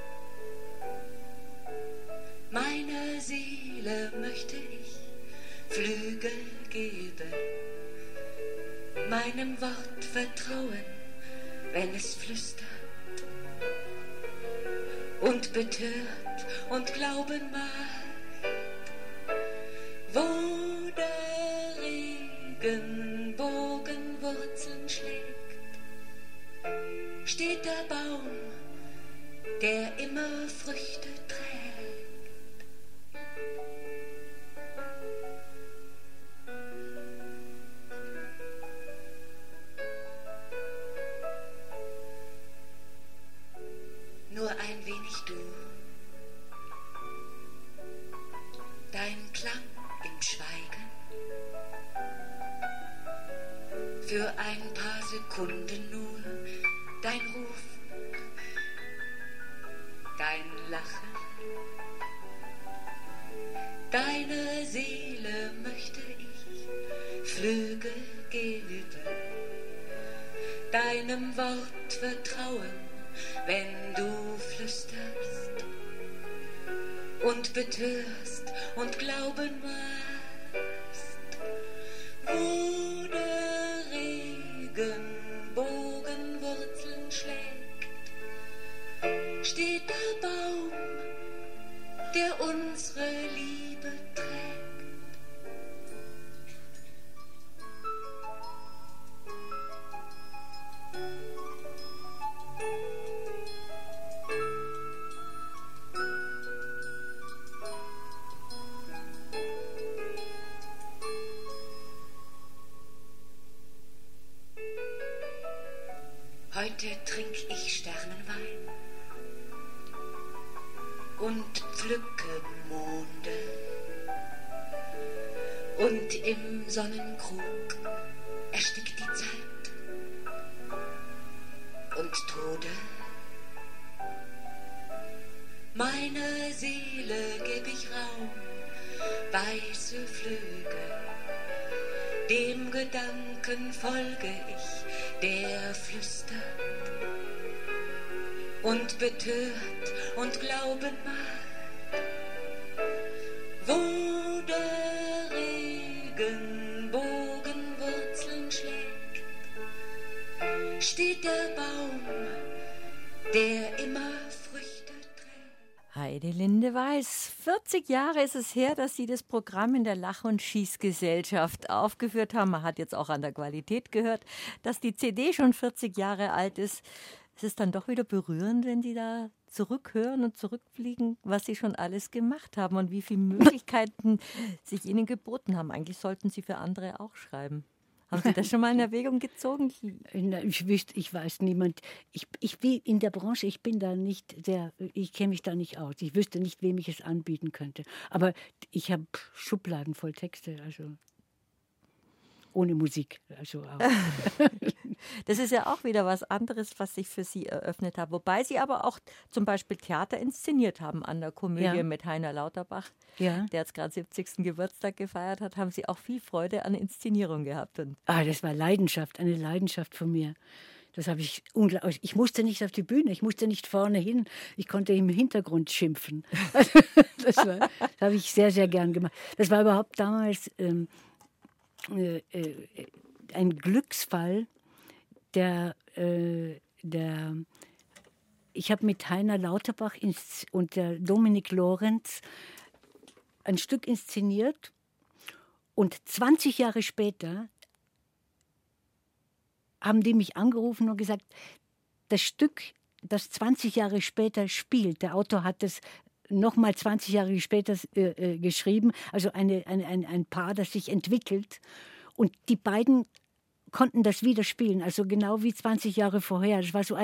Meiner Seele möchte ich Flügel geben, meinem Wort vertrauen, wenn es flüstert und betört und glauben macht, wo der Regenbogen Wurzeln schlägt, steht der Baum, der immer Früchte trägt. Nur ein wenig du, dein Klang im Schweigen, für ein paar Sekunden nur dein Ruf, dein Lachen, deiner Seele möchte ich Flügel geben, deinem Wort vertrauen, wenn du flüsterst und betörst und glauben machst, wo der Regenbogen Wurzeln schlägt, steht der Baum, der unsere Liebe trägt. Heute trink ich Sternenwein und pflücke Monde, und im Sonnenkrug erstickt die Zeit und Tode. Meiner Seele geb ich Raum, weiße Flügel, dem Gedanken folge ich, der flüstert und betört und glauben macht, wo der Regenbogen Wurzeln schlägt, steht der Baum, der immer Früchte trägt. Heidelinde Weiß. 40 Jahre ist es her, dass Sie das Programm in der Lach- und Schießgesellschaft aufgeführt haben. Man hat jetzt auch an der Qualität gehört, dass die CD schon 40 Jahre alt ist. Es ist dann doch wieder berührend, wenn Sie da zurückhören und zurückfliegen, was Sie schon alles gemacht haben und wie viele Möglichkeiten sich Ihnen geboten haben. Eigentlich sollten Sie für andere auch schreiben. Haben Sie das schon mal in Erwägung gezogen? Ich weiß niemand. Ich bin in der Branche, ich kenne mich da nicht aus. Ich wüsste nicht, wem ich es anbieten könnte. Aber ich habe Schubladen voll Texte, also ohne Musik. Also auch. Das ist ja auch wieder was anderes, was sich für Sie eröffnet hat. Wobei Sie aber auch zum Beispiel Theater inszeniert haben an der Komödie mit Heiner Lauterbach, der jetzt gerade 70. Geburtstag gefeiert hat. Haben Sie auch viel Freude an Inszenierung gehabt? Das war Leidenschaft, eine Leidenschaft von mir. Das habe ich unglaublich. Ich musste nicht auf die Bühne, ich musste nicht vorne hin. Ich konnte im Hintergrund schimpfen. Das habe ich sehr, sehr gern gemacht. Das war überhaupt damals ein Glücksfall. Ich habe mit Heiner Lauterbach und der Dominik Lorenz ein Stück inszeniert und 20 Jahre später haben die mich angerufen und gesagt, das Stück, das 20 Jahre später spielt, der Autor hat es nochmal 20 Jahre später geschrieben, also ein Paar, das sich entwickelt und die beiden konnten das wieder spielen, also genau wie 20 Jahre vorher.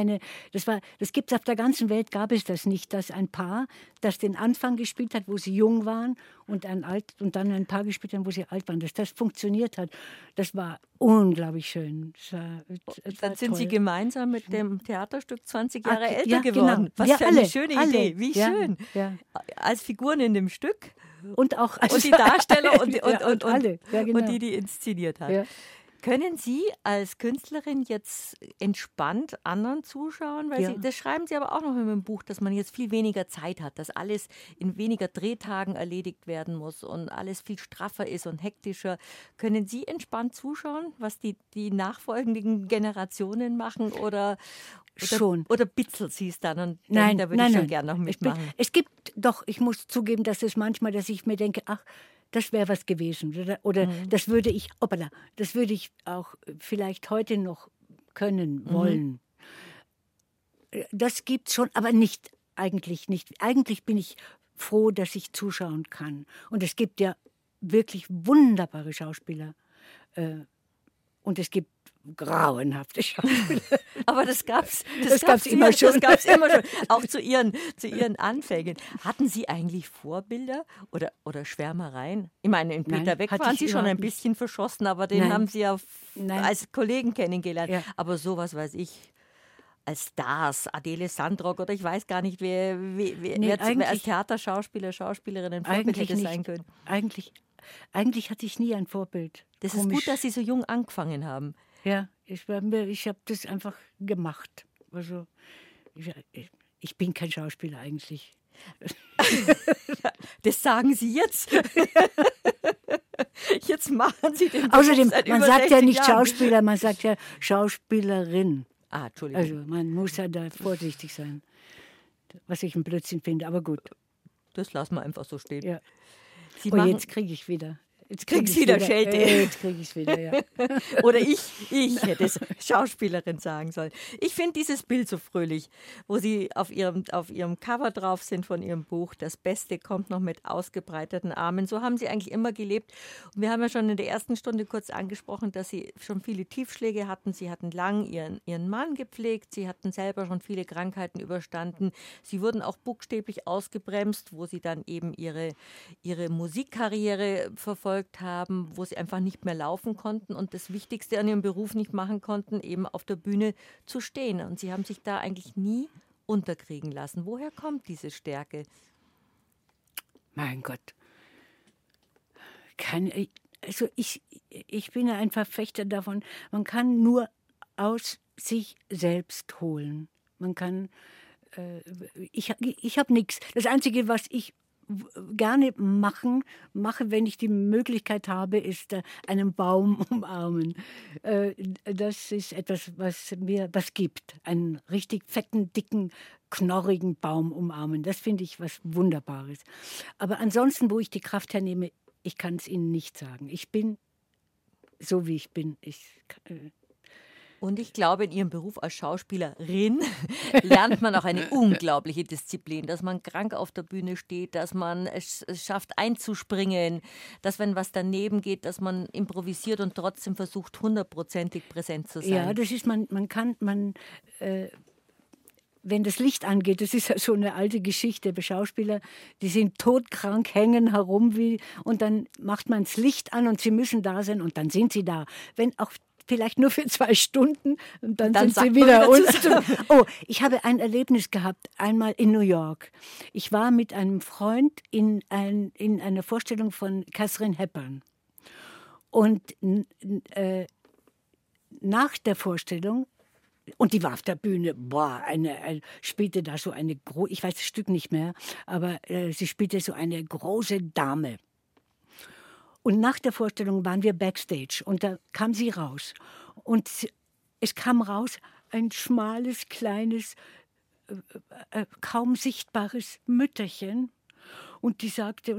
Das gibt es auf der ganzen Welt, gab es das nicht, dass ein Paar, das den Anfang gespielt hat, wo sie jung waren und dann ein Paar gespielt haben, wo sie alt waren, dass das funktioniert hat. Das war unglaublich schön. Dann sind toll. Sie gemeinsam mit dem Theaterstück 20 Jahre älter geworden. Genau. Was für eine schöne Idee, wie schön. Ja. Als Figuren in dem Stück und auch als und die Darsteller und alle. Ja, genau. Und die inszeniert hat. Ja. Können Sie als Künstlerin jetzt entspannt anderen zuschauen? Weil das schreiben Sie aber auch noch in dem Buch, dass man jetzt viel weniger Zeit hat, dass alles in weniger Drehtagen erledigt werden muss und alles viel straffer ist und hektischer. Können Sie entspannt zuschauen, was die nachfolgenden Generationen machen oder bitzeln Sie es dann? Und nein, da würde ich schon gerne noch mitmachen. Ich muss zugeben, dass dass ich mir denke, ach, das wäre was gewesen. Oder das würde ich auch vielleicht heute noch können, wollen. Das gibt's schon, aber eigentlich nicht. Eigentlich bin ich froh, dass ich zuschauen kann. Und es gibt ja wirklich wunderbare Schauspieler. Und es gibt grauenhafte Schauspieler. Aber das gab's immer schon. Auch zu ihren Anfängen. Hatten Sie eigentlich Vorbilder oder Schwärmereien? Ich meine, in Peter Weck waren Sie schon ein bisschen verschossen, aber den haben Sie ja als Kollegen kennengelernt. Ja. Aber sowas weiß ich, als Stars, Adele Sandrock oder ich weiß gar nicht, wer als Theaterschauspieler, Schauspielerin ein Vorbild hätte sein können. Eigentlich hatte ich nie ein Vorbild. Das ist gut, dass Sie so jung angefangen haben. Ja, ich habe das einfach gemacht. Also, ich bin kein Schauspieler eigentlich. Das sagen Sie jetzt. Jetzt machen Sie den Außerdem, man sagt ja nicht Schauspieler, man sagt ja Schauspielerin. Entschuldigung. Also man muss ja da vorsichtig sein, was ich ein Blödsinn finde, aber gut. Das lassen wir einfach so stehen. Ja. Jetzt kriege ich wieder. Jetzt kriegst du wieder Schelte. Jetzt kriege ich es wieder, ja. Oder ich hätte es Schauspielerin sagen sollen. Ich finde dieses Bild so fröhlich, wo Sie auf ihrem Cover drauf sind von Ihrem Buch. Das Beste kommt noch mit ausgebreiteten Armen. So haben Sie eigentlich immer gelebt. Und wir haben ja schon in der ersten Stunde kurz angesprochen, dass Sie schon viele Tiefschläge hatten. Sie hatten lang Ihren Mann gepflegt. Sie hatten selber schon viele Krankheiten überstanden. Sie wurden auch buchstäblich ausgebremst, wo Sie dann eben Ihre Musikkarriere verfolgt haben, wo sie einfach nicht mehr laufen konnten und das Wichtigste an ihrem Beruf nicht machen konnten, eben auf der Bühne zu stehen. Und sie haben sich da eigentlich nie unterkriegen lassen. Woher kommt diese Stärke? Mein Gott. Ich bin ja ein Verfechter davon, man kann nur aus sich selbst holen. Man kann, ich habe nichts. Das Einzige, was ich gerne mache, wenn ich die Möglichkeit habe, ist einen Baum umarmen. Das ist etwas, was mir was gibt. Einen richtig fetten, dicken, knorrigen Baum umarmen. Das finde ich was Wunderbares. Aber ansonsten, wo ich die Kraft hernehme, ich kann es Ihnen nicht sagen. Ich bin so, wie ich bin. Und ich glaube, in ihrem Beruf als Schauspielerin lernt man auch eine unglaubliche Disziplin, dass man krank auf der Bühne steht, dass man es schafft einzuspringen, dass wenn was daneben geht, dass man improvisiert und trotzdem versucht, 100%ig präsent zu sein. Ja, das ist, wenn das Licht angeht, das ist ja so eine alte Geschichte bei Schauspielern, die sind todkrank, hängen herum und dann macht man das Licht an und sie müssen da sein und dann sind sie da. Wenn auch vielleicht nur für 2 Stunden und dann sind sie wieder unten. Oh, ich habe ein Erlebnis gehabt, einmal in New York. Ich war mit einem Freund in einer Vorstellung von Katharine Hepburn. Und nach der Vorstellung, und die war auf der Bühne, spielte da so eine große, ich weiß das Stück nicht mehr, aber sie spielte so eine große Dame. Und nach der Vorstellung waren wir backstage und da kam sie raus. Und es kam raus ein schmales, kleines, kaum sichtbares Mütterchen. Und die sagte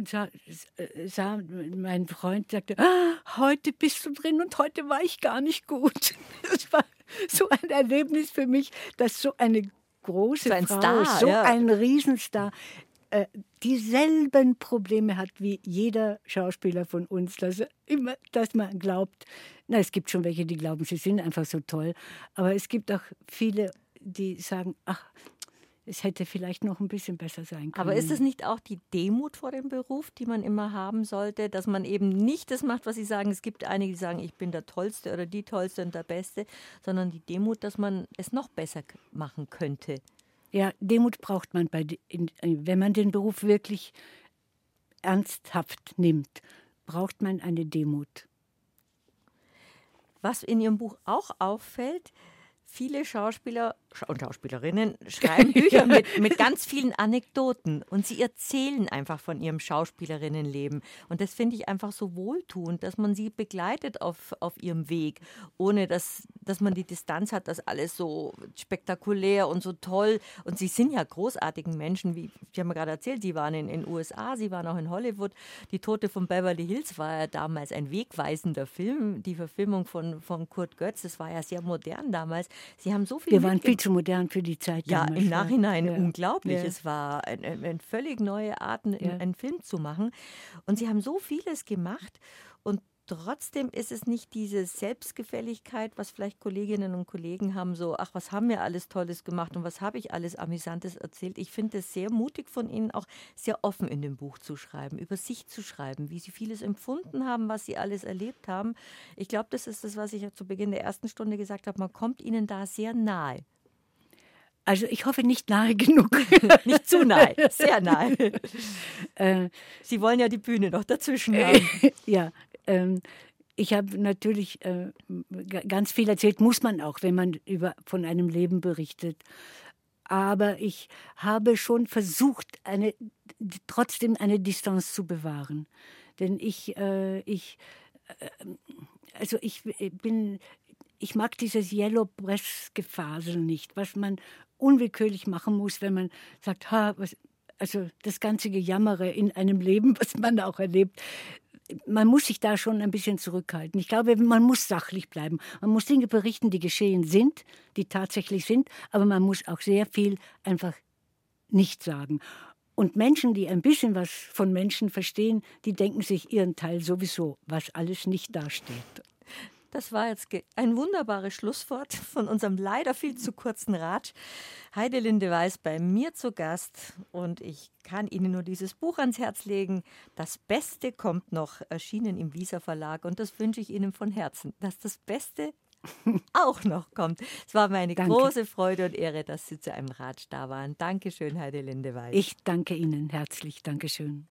mein Freund sagte, heute bist du drin und heute war ich gar nicht gut. Das war so ein Erlebnis für mich, dass so eine große Frau, ein Riesenstar, dieselben Probleme hat wie jeder Schauspieler von uns, dass man glaubt, es gibt schon welche, die glauben, sie sind einfach so toll, aber es gibt auch viele, die sagen, es hätte vielleicht noch ein bisschen besser sein können. Aber ist es nicht auch die Demut vor dem Beruf, die man immer haben sollte, dass man eben nicht das macht, was Sie sagen, es gibt einige, die sagen, ich bin der Tollste oder die Tollste und der Beste, sondern die Demut, dass man es noch besser machen könnte? Ja, Demut braucht man, wenn man den Beruf wirklich ernsthaft nimmt, braucht man eine Demut. Was in Ihrem Buch auch auffällt, viele Schauspieler und Schauspielerinnen schreiben Bücher mit ganz vielen Anekdoten und sie erzählen einfach von ihrem Schauspielerinnenleben. Und das finde ich einfach so wohltuend, dass man sie begleitet auf ihrem Weg, ohne dass man die Distanz hat, dass alles so spektakulär und so toll. Und sie sind ja großartigen Menschen, wie Sie haben mir gerade erzählt, sie waren in den USA, sie waren auch in Hollywood. Die Tote von Beverly Hills war ja damals ein wegweisender Film, die Verfilmung von Kurt Götz, das war ja sehr modern damals. Sie haben so viel. Wir waren viel zu modern für die Zeit damals. Ja, im Nachhinein unglaublich. Ja. Es war eine völlig neue Art, einen Film zu machen. Und sie haben so vieles gemacht. Und trotzdem ist es nicht diese Selbstgefälligkeit, was vielleicht Kolleginnen und Kollegen haben, so, was haben wir alles Tolles gemacht und was habe ich alles Amüsantes erzählt. Ich finde es sehr mutig von Ihnen, auch sehr offen in dem Buch zu schreiben, über sich zu schreiben, wie Sie vieles empfunden haben, was Sie alles erlebt haben. Ich glaube, das ist das, was ich ja zu Beginn der ersten Stunde gesagt habe, man kommt Ihnen da sehr nahe. Also ich hoffe, nicht nahe genug. Nicht zu nahe, sehr nahe. Sie wollen ja die Bühne noch dazwischen haben. Ja, ich habe natürlich ganz viel erzählt, muss man auch, wenn man von einem Leben berichtet. Aber ich habe schon versucht, trotzdem eine Distanz zu bewahren. Denn ich mag dieses Yellow Press-Gefasel nicht, was man unwillkürlich machen muss, wenn man sagt, also das ganze Gejammere in einem Leben, was man auch erlebt. Man muss sich da schon ein bisschen zurückhalten. Ich glaube, man muss sachlich bleiben. Man muss Dinge berichten, die geschehen sind, die tatsächlich sind, aber man muss auch sehr viel einfach nicht sagen. Und Menschen, die ein bisschen was von Menschen verstehen, die denken sich ihren Teil sowieso, was alles nicht dasteht. Das war jetzt ein wunderbares Schlusswort von unserem leider viel zu kurzen Ratsch. Heidelinde Weiß bei mir zu Gast und ich kann Ihnen nur dieses Buch ans Herz legen. Das Beste kommt noch, erschienen im Wieser Verlag und das wünsche ich Ihnen von Herzen, dass das Beste auch noch kommt. Es war mir eine große Freude und Ehre, dass Sie zu einem Ratsch da waren. Dankeschön, Heidelinde Weiß. Ich danke Ihnen herzlich. Dankeschön.